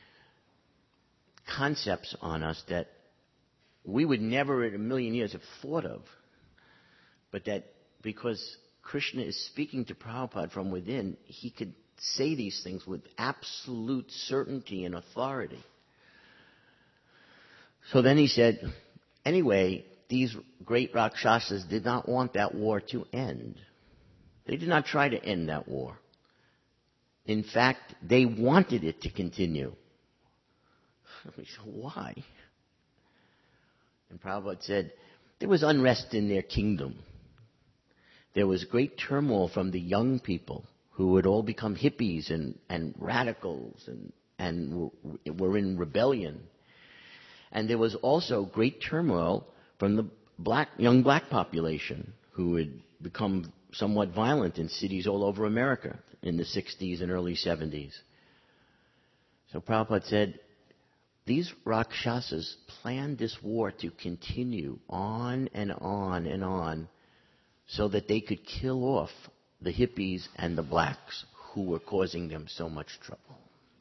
concepts on us that we would never in a million years have thought of, but that because Krishna is speaking to Prabhupada from within, he could say these things with absolute certainty and authority. So then he said, anyway, these great Rakshasas did not want that war to end. They did not try to end that war. In fact, they wanted it to continue. We said, why? And Prabhupada said, there was unrest in their kingdom. There was great turmoil from the young people who had all become hippies and, and radicals and, and were in rebellion. And there was also great turmoil from the black, young black population who had become somewhat violent in cities all over America in the sixties and early seventies. So Prabhupada said, these Rakshasas planned this war to continue on and on and on so that they could kill off the hippies and the blacks who were causing them so much trouble.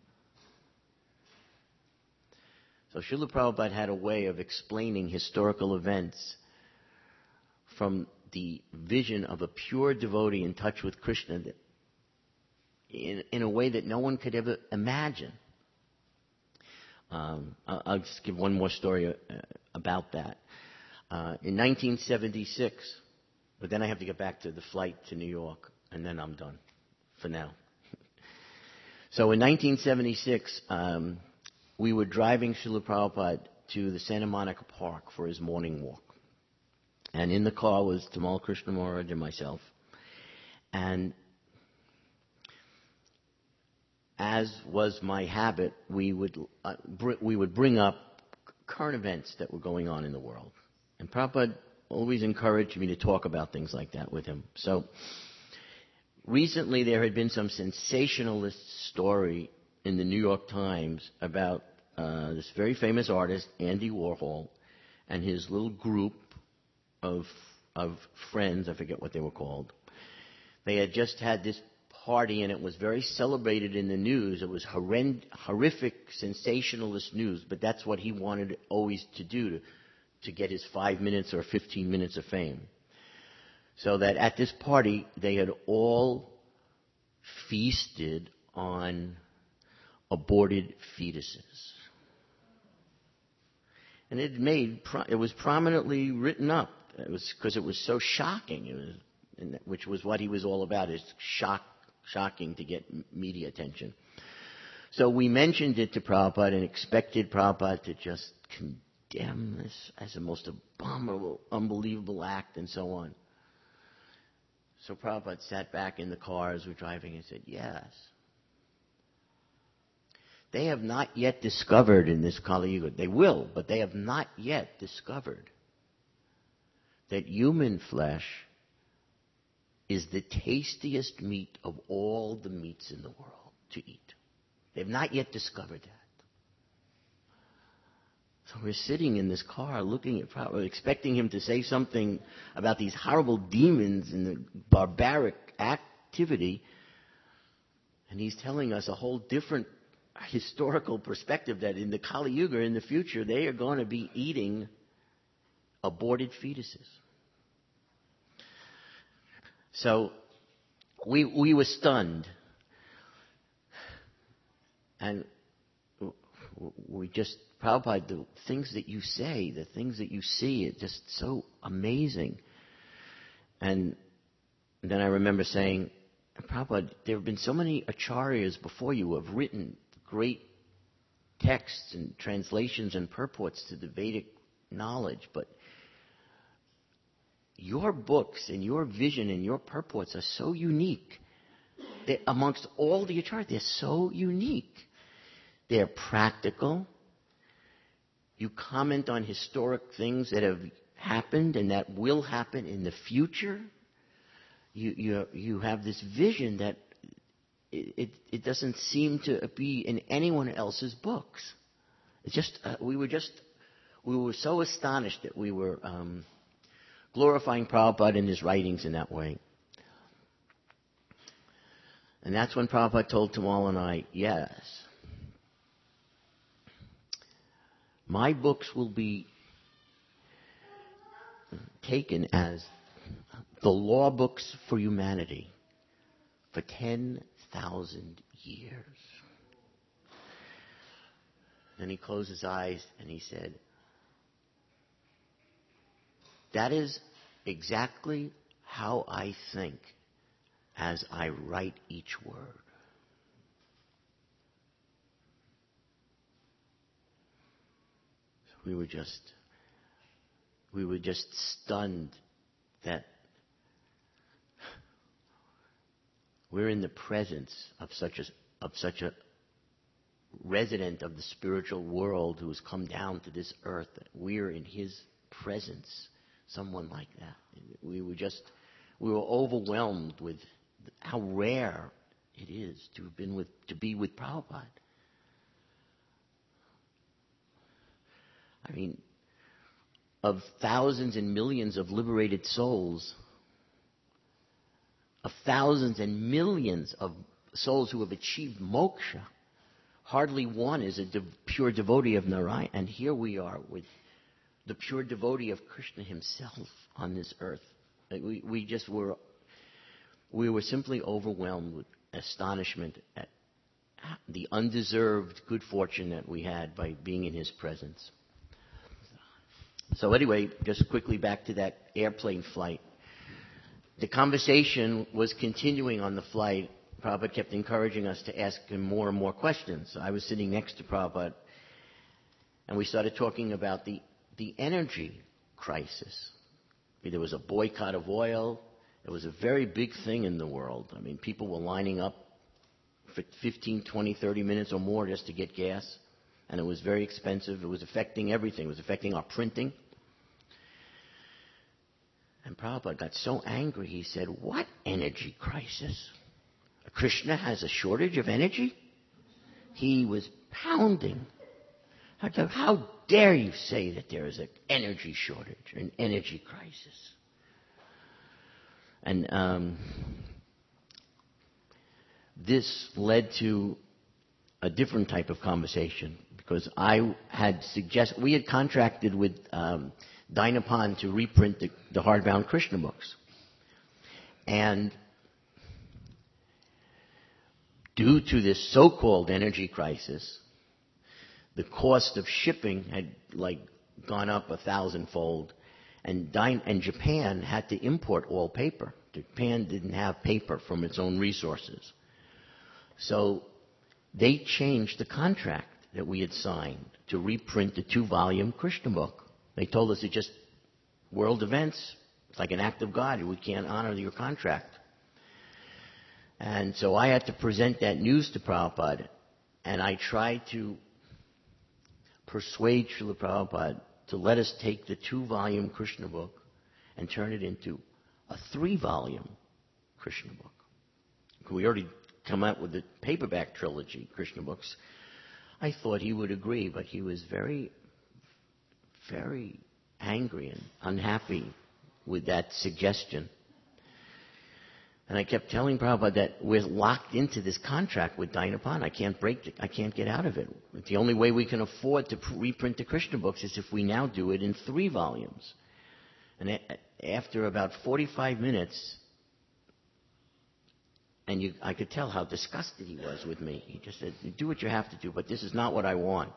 So Srila Prabhupada had a way of explaining historical events from the vision of a pure devotee in touch with Krishna that in, in a way that no one could ever imagine. Um, I'll, I'll just give one more story uh, about that. Uh, in nineteen seventy-six, but then I have to get back to the flight to New York, and then I'm done for now. So in nineteen seventy-six, um, we were driving Srila Prabhupada to the Santa Monica Park for his morning walk. And in the car was Tamal Krishna Maharaj and myself. And as was my habit, we would uh, br- we would bring up current events that were going on in the world. And Prabhupada always encouraged me to talk about things like that with him. So recently there had been some sensationalist story in the New York Times about uh, this very famous artist, Andy Warhol, and his little group of of friends, I forget what they were called. They had just had this party, and it was very celebrated in the news. It was horrend- horrific, sensationalist news, but that's what he wanted always to do, to, to get his five minutes or fifteen minutes of fame. So that at this party, they had all feasted on aborted fetuses. And it made, it was prominently written up. It was because it was so shocking. It was, and that, which was what he was all about, is shock, shocking to get media attention. So we mentioned it to Prabhupada and expected Prabhupada to just condemn this as the most abominable, unbelievable act and so on. So Prabhupada sat back in the car as we're driving and said, yes. They have not yet discovered in this Kali Yuga, they will, but they have not yet discovered that human flesh is the tastiest meat of all the meats in the world to eat. They've not yet discovered that. So we're sitting in this car looking at Prabhupada, expecting him to say something about these horrible demons and the barbaric activity, and he's telling us a whole different historical perspective that in the Kali Yuga, in the future, they are going to be eating aborted fetuses. So we we were stunned. And we just, Prabhupada, the things that you say, the things that you see, it's just so amazing. And then I remember saying, Prabhupada, there have been so many acharyas before you who have written great texts and translations and purports to the Vedic knowledge, but your books and your vision and your purports are so unique. They're, amongst all the acharyas, they're so unique. They're practical. You comment on historic things that have happened and that will happen in the future. You you you have this vision that it it, it doesn't seem to be in anyone else's books. It's just uh, we were just we were so astonished that we were um, glorifying Prabhupada in his writings in that way. And that's when Prabhupada told Tamal and I, yes, my books will be taken as the law books for humanity for ten thousand years. Then he closed his eyes and he said, that is exactly how I think as I write each word. We were just, we were just stunned that we're in the presence of such a, of such a resident of the spiritual world who has come down to this earth. We're in his presence, someone like that. We were just, we were overwhelmed with how rare it is to have been with, to be with Prabhupada. I mean, of thousands and millions of liberated souls, of thousands and millions of souls who have achieved moksha, hardly one is a de- pure devotee of Narayana. And here we are with the pure devotee of Krishna himself on this earth. Like we, we just were, we were simply overwhelmed with astonishment at the undeserved good fortune that we had by being in his presence. So anyway, just quickly back to that airplane flight. The conversation was continuing on the flight. Prabhupada kept encouraging us to ask him more and more questions. So I was sitting next to Prabhupada, and we started talking about the, the energy crisis. I mean, there was a boycott of oil. It was a very big thing in the world. I mean, people were lining up for fifteen, twenty, thirty minutes or more just to get gas. And it was very expensive. It was affecting everything. It was affecting our printing. And Prabhupada got so angry, he said, what energy crisis? Krishna has a shortage of energy? He was pounding. How dare you say that there is an energy shortage, an energy crisis? And um, this led to a different type of conversation, because I had suggested, we had contracted with um, Dynapan to reprint the, the hardbound Krishna books. And due to this so-called energy crisis, the cost of shipping had like gone up a thousandfold, and, Dyn- and Japan had to import all paper. Japan didn't have paper from its own resources. So they changed the contract that we had signed to reprint the two-volume Krishna book. They told us it's just world events. It's like an act of God. We can't honor your contract. And so I had to present that news to Prabhupada, and I tried to persuade Srila Prabhupada to let us take the two-volume Krishna book and turn it into a three-volume Krishna book. We already come out with the paperback trilogy Krishna books. I thought he would agree, but he was very, very angry and unhappy with that suggestion. And I kept telling Prabhupada that we're locked into this contract with Dinapan. I can't break it. I can't get out of it. The only way we can afford to reprint the Krishna books is if we now do it in three volumes. And after about forty-five minutes, and you, I could tell how disgusted he was with me. He just said, do what you have to do, but this is not what I want.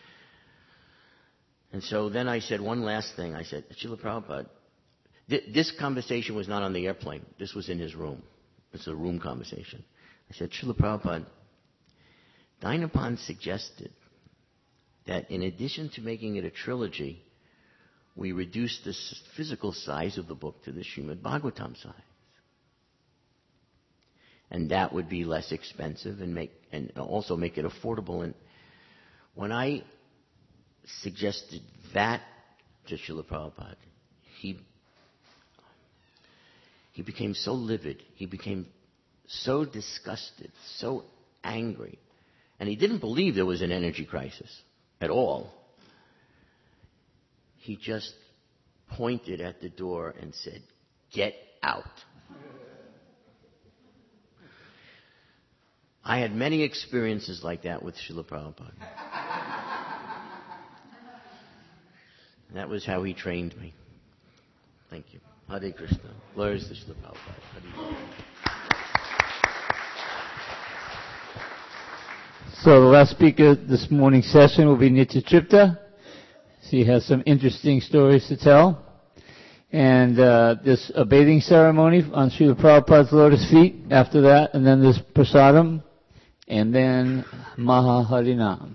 And so then I said one last thing. I said, Srila Prabhupada, th- this conversation was not on the airplane. This was in his room. It's a room conversation. I said, Srila Prabhupada, Dinapan suggested that in addition to making it a trilogy, we reduce the physical size of the book to the Srimad Bhagavatam size. And that would be less expensive and make and also make it affordable. And when I suggested that to Srila Prabhupada, he he became so livid, he became so disgusted, so angry, and he didn't believe there was an energy crisis at all. He just pointed at the door and said, "Get out." I had many experiences like that with Srila Prabhupada. And that was how he trained me. Thank you. Hare Krishna. Glories to Srila Prabhupada. Hare. So the last speaker this morning's session will be Nitya Tripta. She has some interesting stories to tell. And uh, this a bathing ceremony on Srila Prabhupada's lotus feet after that, and then this prasadam, and then Maha Harinam.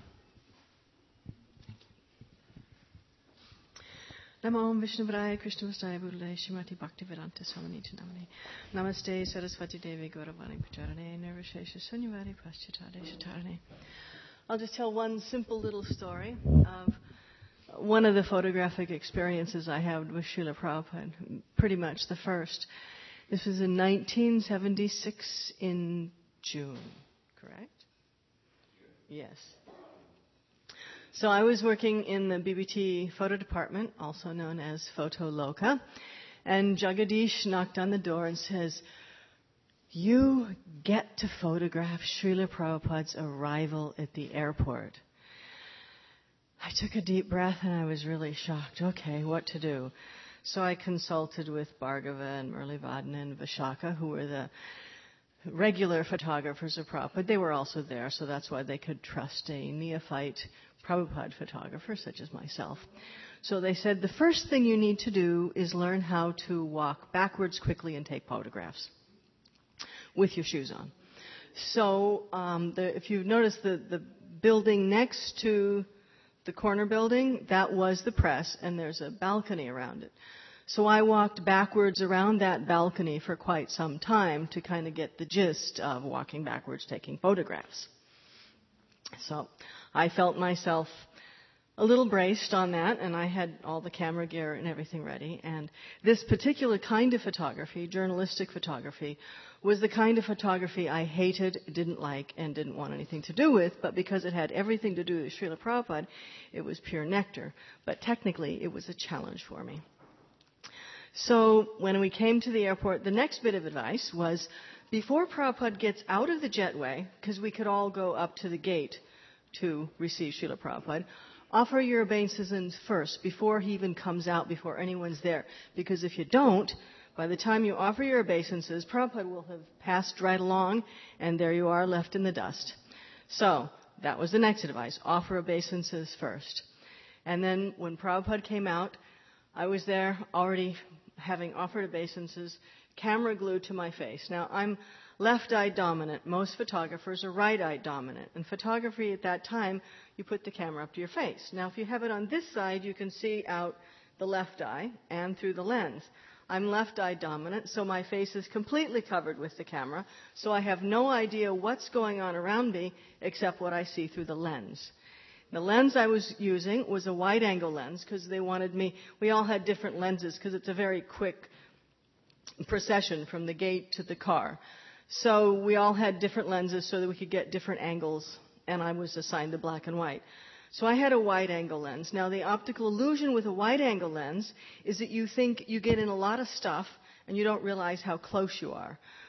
Namo Vishnuvaraya Krishna Vastaya Buddhaya Shrimati Bhaktivedanta Swami Namani Namaste Saraswati Devi Gauravani Pacharane Nirvishesha Sunyavadi Paschitade Shatarane. I'll just tell one simple little story of one of the photographic experiences I had with Srila Prabhupada, pretty much the first. This was in nineteen seventy-six in June, correct? Yes. So I was working in the B B T photo department, also known as Photo Loka, and Jagadish knocked on the door and says, "You get to photograph Srila Prabhupada's arrival at the airport." I took a deep breath and I was really shocked. Okay, what to do? So I consulted with Bhargava and Murlivadana and Vishaka, who were the regular photographers of Prabhupada. They were also there, so that's why they could trust a neophyte Prabhupada photographer such as myself. So they said, the first thing you need to do is learn how to walk backwards quickly and take photographs with your shoes on. So um, the, if you notice the, the building next to the corner building, that was the press, and there's a balcony around it. So I walked backwards around that balcony for quite some time to kind of get the gist of walking backwards, taking photographs. So I felt myself a little braced on that, and I had all the camera gear and everything ready. And this particular kind of photography, journalistic photography, was the kind of photography I hated, didn't like, and didn't want anything to do with. But because it had everything to do with Srila Prabhupada, it was pure nectar. But technically, it was a challenge for me. So when we came to the airport, the next bit of advice was, before Prabhupada gets out of the jetway, because we could all go up to the gate to receive Srila Prabhupada, offer your obeisances first, before he even comes out, before anyone's there. Because if you don't, by the time you offer your obeisances, Prabhupada will have passed right along, and there you are, left in the dust. So that was the next advice. Offer obeisances first. And then when Prabhupada came out, I was there already having offered obeisances, camera glued to my face. Now, I'm left-eye dominant. Most photographers are right-eye dominant. In photography at that time, you put the camera up to your face. Now, if you have it on this side, you can see out the left eye and through the lens. I'm left-eye dominant, so my face is completely covered with the camera, so I have no idea what's going on around me except what I see through the lens. The lens I was using was a wide-angle lens because they wanted me, we all had different lenses because it's a very quick procession from the gate to the car. So we all had different lenses so that we could get different angles, and I was assigned the black and white. So I had a wide-angle lens. Now, the optical illusion with a wide-angle lens is that you think you get in a lot of stuff and you don't realize how close you are.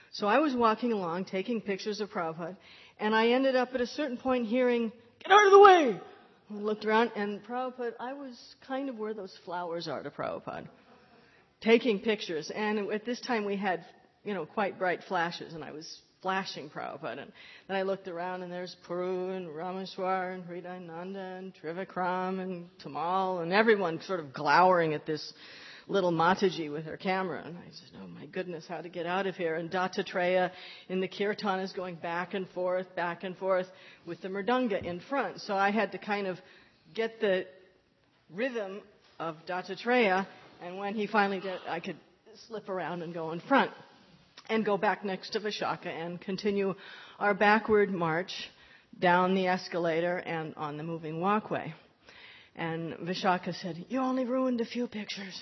So I was walking along, taking pictures of Prabhupada, and I ended up at a certain point hearing, "Get out of the way!" I looked around, and Prabhupada, I was kind of where those flowers are to Prabhupada, taking pictures. And at this time we had, you know, quite bright flashes, and I was flashing Prabhupada. And then I looked around, and there's Puru and Rameshwar and Hridayananda and Trivikram and Tamal and everyone sort of glowering at this little Mataji with her camera. And I said, oh my goodness, how to get out of here. And Dattatreya in the kirtan is going back and forth, back and forth with the mridanga in front. So I had to kind of get the rhythm of Dattatreya, and when he finally did, I could slip around and go in front and go back next to Vishaka and continue our backward march down the escalator and on the moving walkway. And Vishaka said, "You only ruined a few pictures."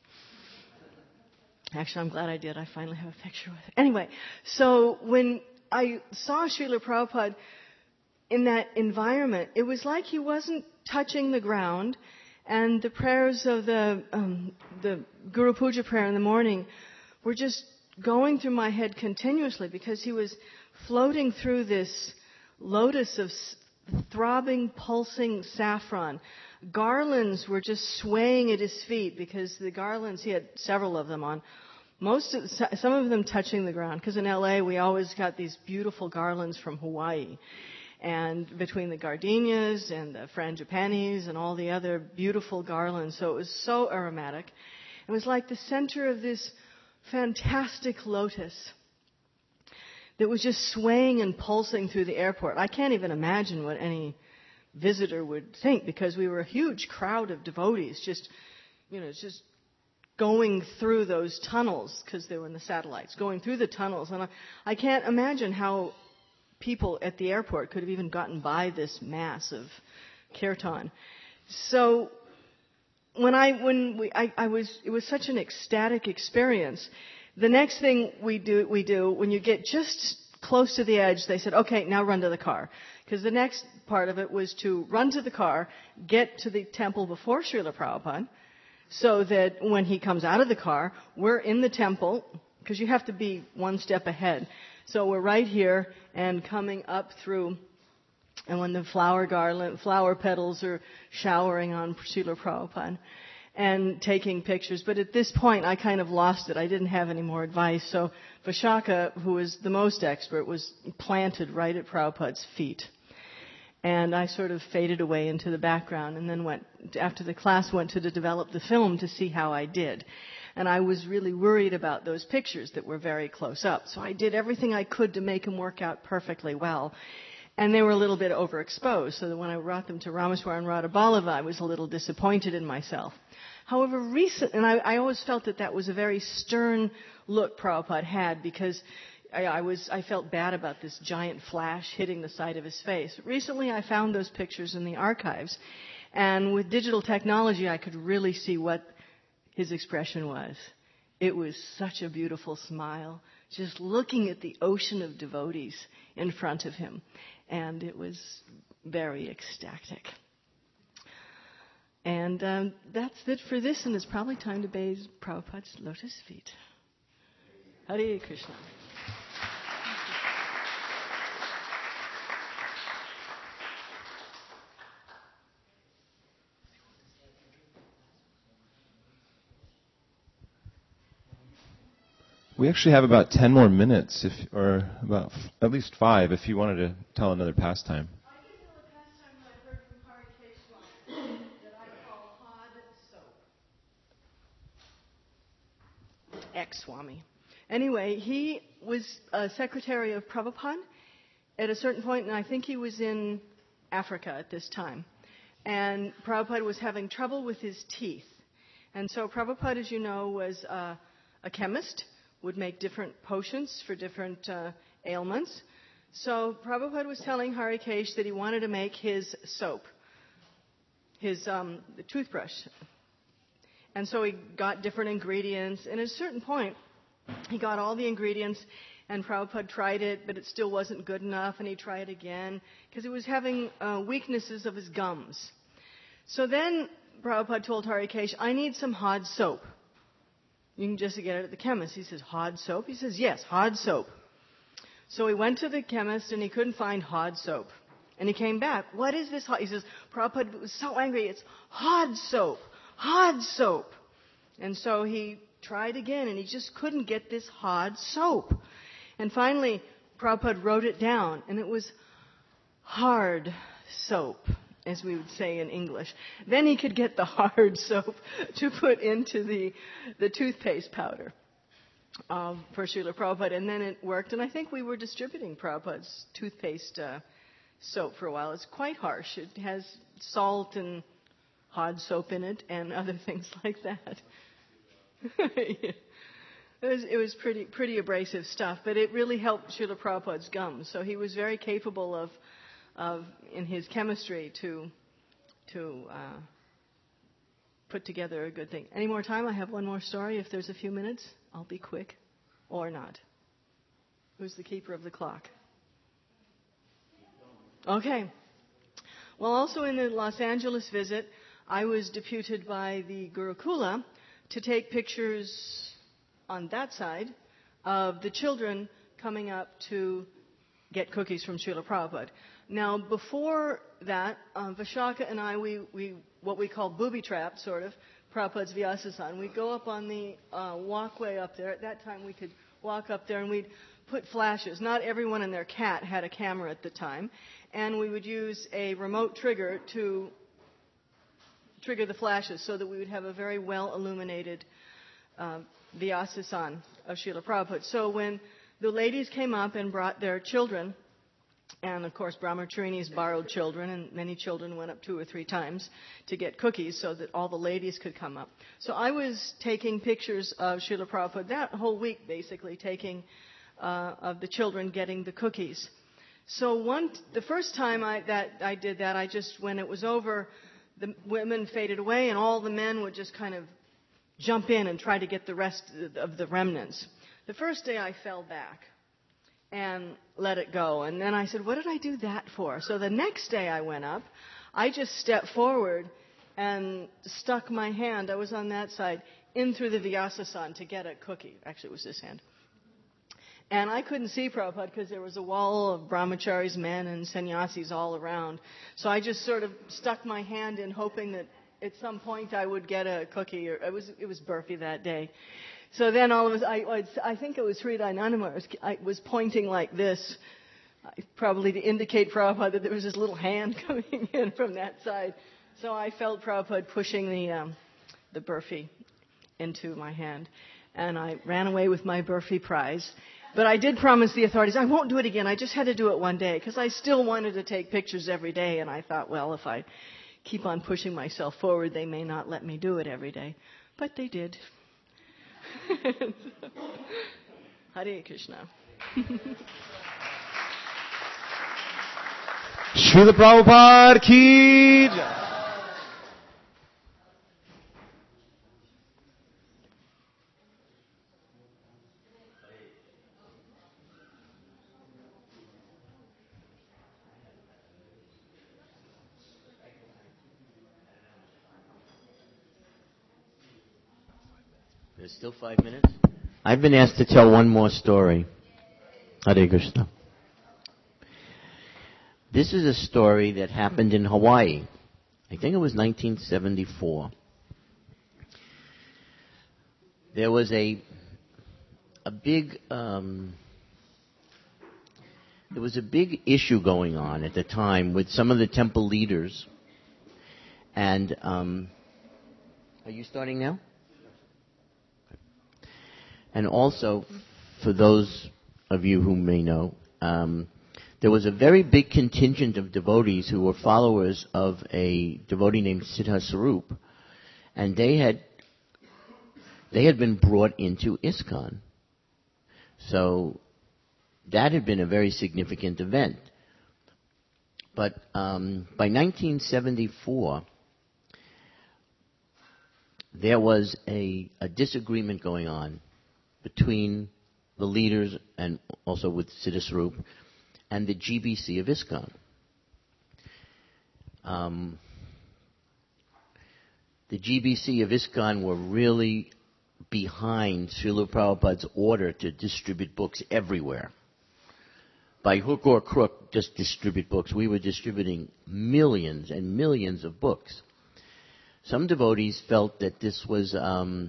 Actually, I'm glad I did. I finally have a picture with it. Anyway, so when I saw Srila Prabhupada in that environment, it was like he wasn't touching the ground, and the prayers of the um, the Guru Puja prayer in the morning were just going through my head continuously, because he was floating through this lotus of throbbing, pulsing saffron. Garlands were just swaying at his feet, because the garlands, he had several of them on, most of, some of them touching the ground, because in L A we always got these beautiful garlands from Hawaii. And between the gardenias and the frangipanis and all the other beautiful garlands, so it was so aromatic. It was like the center of this fantastic lotus that was just swaying and pulsing through the airport. I can't even imagine what any visitor would think, because we were a huge crowd of devotees just, you know, just going through those tunnels, because they were in the satellites, going through the tunnels. And I, I can't imagine how people at the airport could have even gotten by this mass of kirtan. So when I, when we, I, I was, it was such an ecstatic experience. The next thing we do, we do, when you get just close to the edge, they said, okay, now run to the car. Because the next part of it was to run to the car, get to the temple before Srila Prabhupada, so that when he comes out of the car, we're in the temple, because you have to be one step ahead. So we're right here and coming up through, and when the flower garland, flower petals are showering on Srila Prabhupada, and taking pictures. But at this point, I kind of lost it. I didn't have any more advice. So Vishaka, who was the most expert, was planted right at Prabhupada's feet. And I sort of faded away into the background, and then went, after the class, went to, to develop the film to see how I did. And I was really worried about those pictures that were very close up. So I did everything I could to make them work out perfectly well. And they were a little bit overexposed, so that when I brought them to Rameshwar and Radha Ballava, I was a little disappointed in myself. However, recent, and I, I always felt that that was a very stern look Prabhupada had, because I, I was, I felt bad about this giant flash hitting the side of his face. Recently, I found those pictures in the archives, and with digital technology, I could really see what his expression was. It was such a beautiful smile, just looking at the ocean of devotees in front of him, and it was very ecstatic. And um, that's it for this, and it's probably time to bathe Prabhupada's lotus feet. Hare Krishna. We actually have about ten more minutes, if, or about f- at least five, if you wanted to tell another pastime. I can tell a pastime that I heard from Hari Keshwam that I call hod soap. Ex-Swami. Anyway, he was a secretary of Prabhupada at a certain point, and I think he was in Africa at this time. And Prabhupada was having trouble with his teeth. And so Prabhupada, as you know, was uh, a chemist, would make different potions for different uh, ailments. So Prabhupada was telling Harikesh that he wanted to make his soap, his um, toothbrush. And so he got different ingredients. And at a certain point, he got all the ingredients, and Prabhupada tried it, but it still wasn't good enough, and he tried again, because he was having uh, weaknesses of his gums. So then Prabhupada told Harikesh, I need some hod soap. You can just get it at the chemist. He says, hard soap? He says, yes, hard soap. So he went to the chemist and he couldn't find hard soap. And he came back. What is this hard? He says, Prabhupada was so angry. It's hard soap. Hard soap. And so he tried again and he just couldn't get this hard soap. And finally, Prabhupada wrote it down. And it was hard soap, as we would say in English. Then he could get the hard soap to put into the, the toothpaste powder uh, for Srila Prabhupada. And then it worked. And I think we were distributing Prabhupada's toothpaste uh, soap for a while. It's quite harsh. It has salt and hard soap in it and other things like that. Yeah. It was, it was pretty pretty abrasive stuff, but it really helped Srila Prabhupada's gums. So he was very capable of, of in his chemistry to to uh, put together a good thing. Any more time? I have one more story. If there's a few minutes, I'll be quick, or not. Who's the keeper of the clock? Okay. Well, also in the Los Angeles visit, I was deputed by the Gurukula to take pictures on that side of the children coming up to get cookies from Srila Prabhupada. Now, before that, um, Vishaka and I, we, we what we call booby trap, sort of, Prabhupada's Vyasasan. We'd go up on the uh, walkway up there. At that time, we could walk up there and we'd put flashes. Not everyone and their cat had a camera at the time. And we would use a remote trigger to trigger the flashes so that we would have a very well-illuminated uh, Vyasasan of Srila Prabhupada. So when the ladies came up and brought their children, and of course Brahmacharinis borrowed children, and many children went up two or three times to get cookies so that all the ladies could come up. So I was taking pictures of Srila Prabhupada that whole week, basically, taking uh, of the children getting the cookies. So one, the first time I, that I did that, I just, when it was over, the women faded away and all the men would just kind of jump in and try to get the rest of the remnants. The first day I fell back and let it go. And then I said, what did I do that for? So the next day I went up, I just stepped forward and stuck my hand, I was on that side, in through the Vyasasan to get a cookie. Actually, it was this hand. And I couldn't see Prabhupada because there was a wall of brahmacharis, men, and sannyasis all around. So I just sort of stuck my hand in, hoping that at some point I would get a cookie. Or it was it was burfi that day. So then all of us, I, I think it was Sri Dayananda I was pointing like this, probably to indicate Prabhupada that there was this little hand coming in from that side. So I felt Prabhupada pushing the um, the burfi into my hand. And I ran away with my burfi prize. But I did promise the authorities, I won't do it again. I just had to do it one day because I still wanted to take pictures every day. And I thought, well, if I keep on pushing myself forward, they may not let me do it every day. But they did. Hare Krishna. Srila Prabhupada ki jai. There's still five minutes. I've been asked to tell one more story. Hare Krishna. This is a story that happened in Hawaii. I think it was nineteen seventy-four. There was a a big um, there was a big issue going on at the time with some of the temple leaders. And um, are you starting now? And also, for those of you who may know, um, there was a very big contingent of devotees who were followers of a devotee named Siddha Sarup, and they had they had been brought into ISKCON. So that had been a very significant event. But um, by nineteen seventy-four, there was a, a disagreement going on between the leaders and also with Siddha Sarup and the G B C of ISKCON. Um, the G B C of ISKCON were really behind Srila Prabhupada's order to distribute books everywhere. By hook or crook, just distribute books. We were distributing millions and millions of books. Some devotees felt that this was um,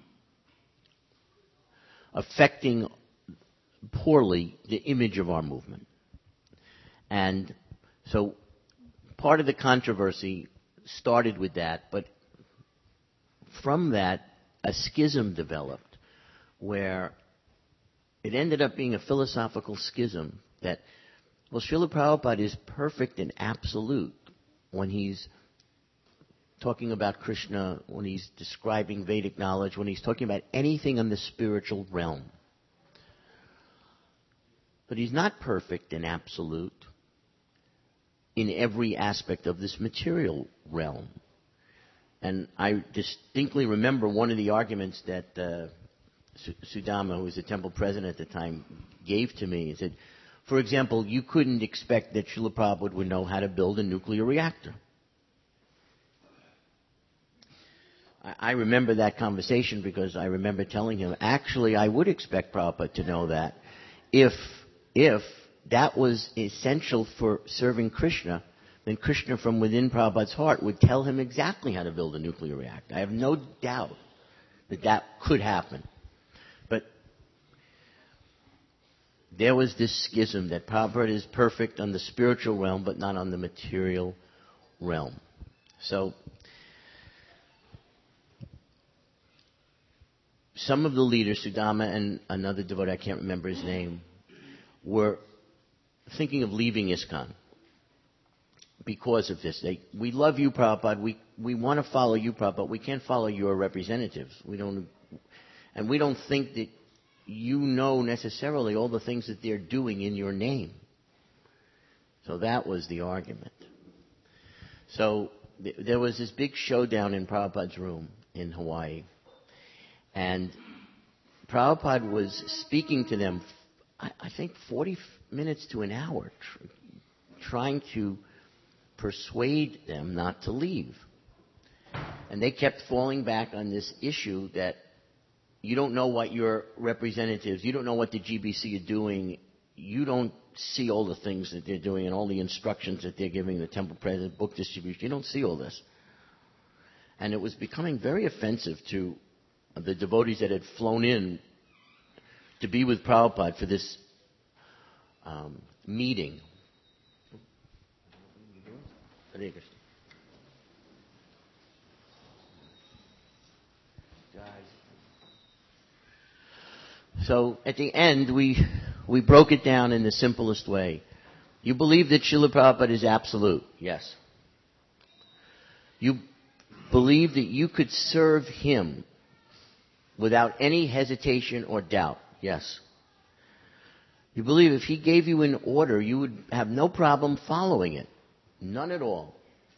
affecting poorly the image of our movement. And so part of the controversy started with that, but from that, a schism developed where it ended up being a philosophical schism that, well, Srila Prabhupada is perfect and absolute when he's talking about Krishna, when he's describing Vedic knowledge, when he's talking about anything in the spiritual realm. But he's not perfect and absolute in every aspect of this material realm. And I distinctly remember one of the arguments that uh, Sudama, who was the temple president at the time, gave to me. He said, for example, you couldn't expect that Srila Prabhupada would know how to build a nuclear reactor. I, I remember that conversation because I remember telling him, actually, I would expect Prabhupada to know that if, if that was essential for serving Krishna, then Krishna from within Prabhupada's heart would tell him exactly how to build a nuclear reactor. I have no doubt that that could happen. But there was this schism that Prabhupada is perfect on the spiritual realm, but not on the material realm. So some of the leaders, Sudama and another devotee, I can't remember his name, were thinking of leaving ISKCON because of this. They, we love you, Prabhupada. We we want to follow you, Prabhupada. We can't follow your representatives. We don't, and we don't think that you know necessarily all the things that they're doing in your name. So that was the argument. So th- there was this big showdown in Prabhupada's room in Hawaii, and Prabhupada was speaking to them, I, I think, forty minutes to an hour, tr- trying to persuade them not to leave. And they kept falling back on this issue that you don't know what your representatives, you don't know what the G B C are doing, you don't see all the things that they're doing and all the instructions that they're giving the temple president, book distribution. You don't see all this. And it was becoming very offensive to the devotees that had flown in to be with Prabhupada for this um, meeting. So at the end, we we broke it down in the simplest way. You believe that Srila Prabhupada is absolute? Yes. You believe that you could serve him without any hesitation or doubt? Yes. You believe if he gave you an order, you would have no problem following it? None at all.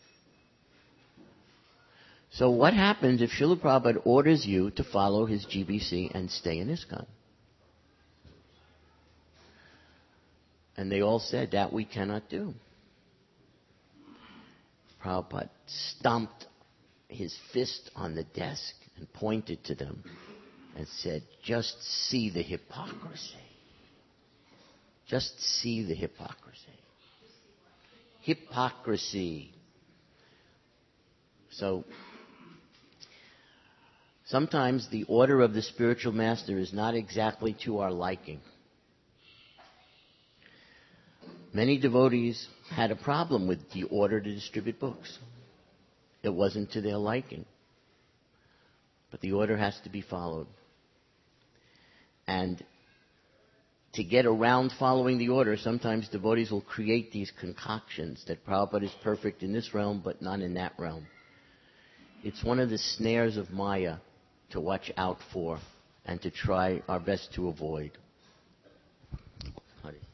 So what happens if Srila Prabhupada orders you to follow his G B C and stay in ISKCON? And they all said, that we cannot do. Prabhupada stomped his fist on the desk and pointed to them and said, just see the hypocrisy. Just see the hypocrisy. Hypocrisy. So, sometimes the order of the spiritual master is not exactly to our liking. Many devotees had a problem with the order to distribute books. It wasn't to their liking. But the order has to be followed. And to get around following the order, sometimes devotees will create these concoctions that Prabhupada is perfect in this realm, but not in that realm. It's one of the snares of Maya to watch out for and to try our best to avoid. Hari.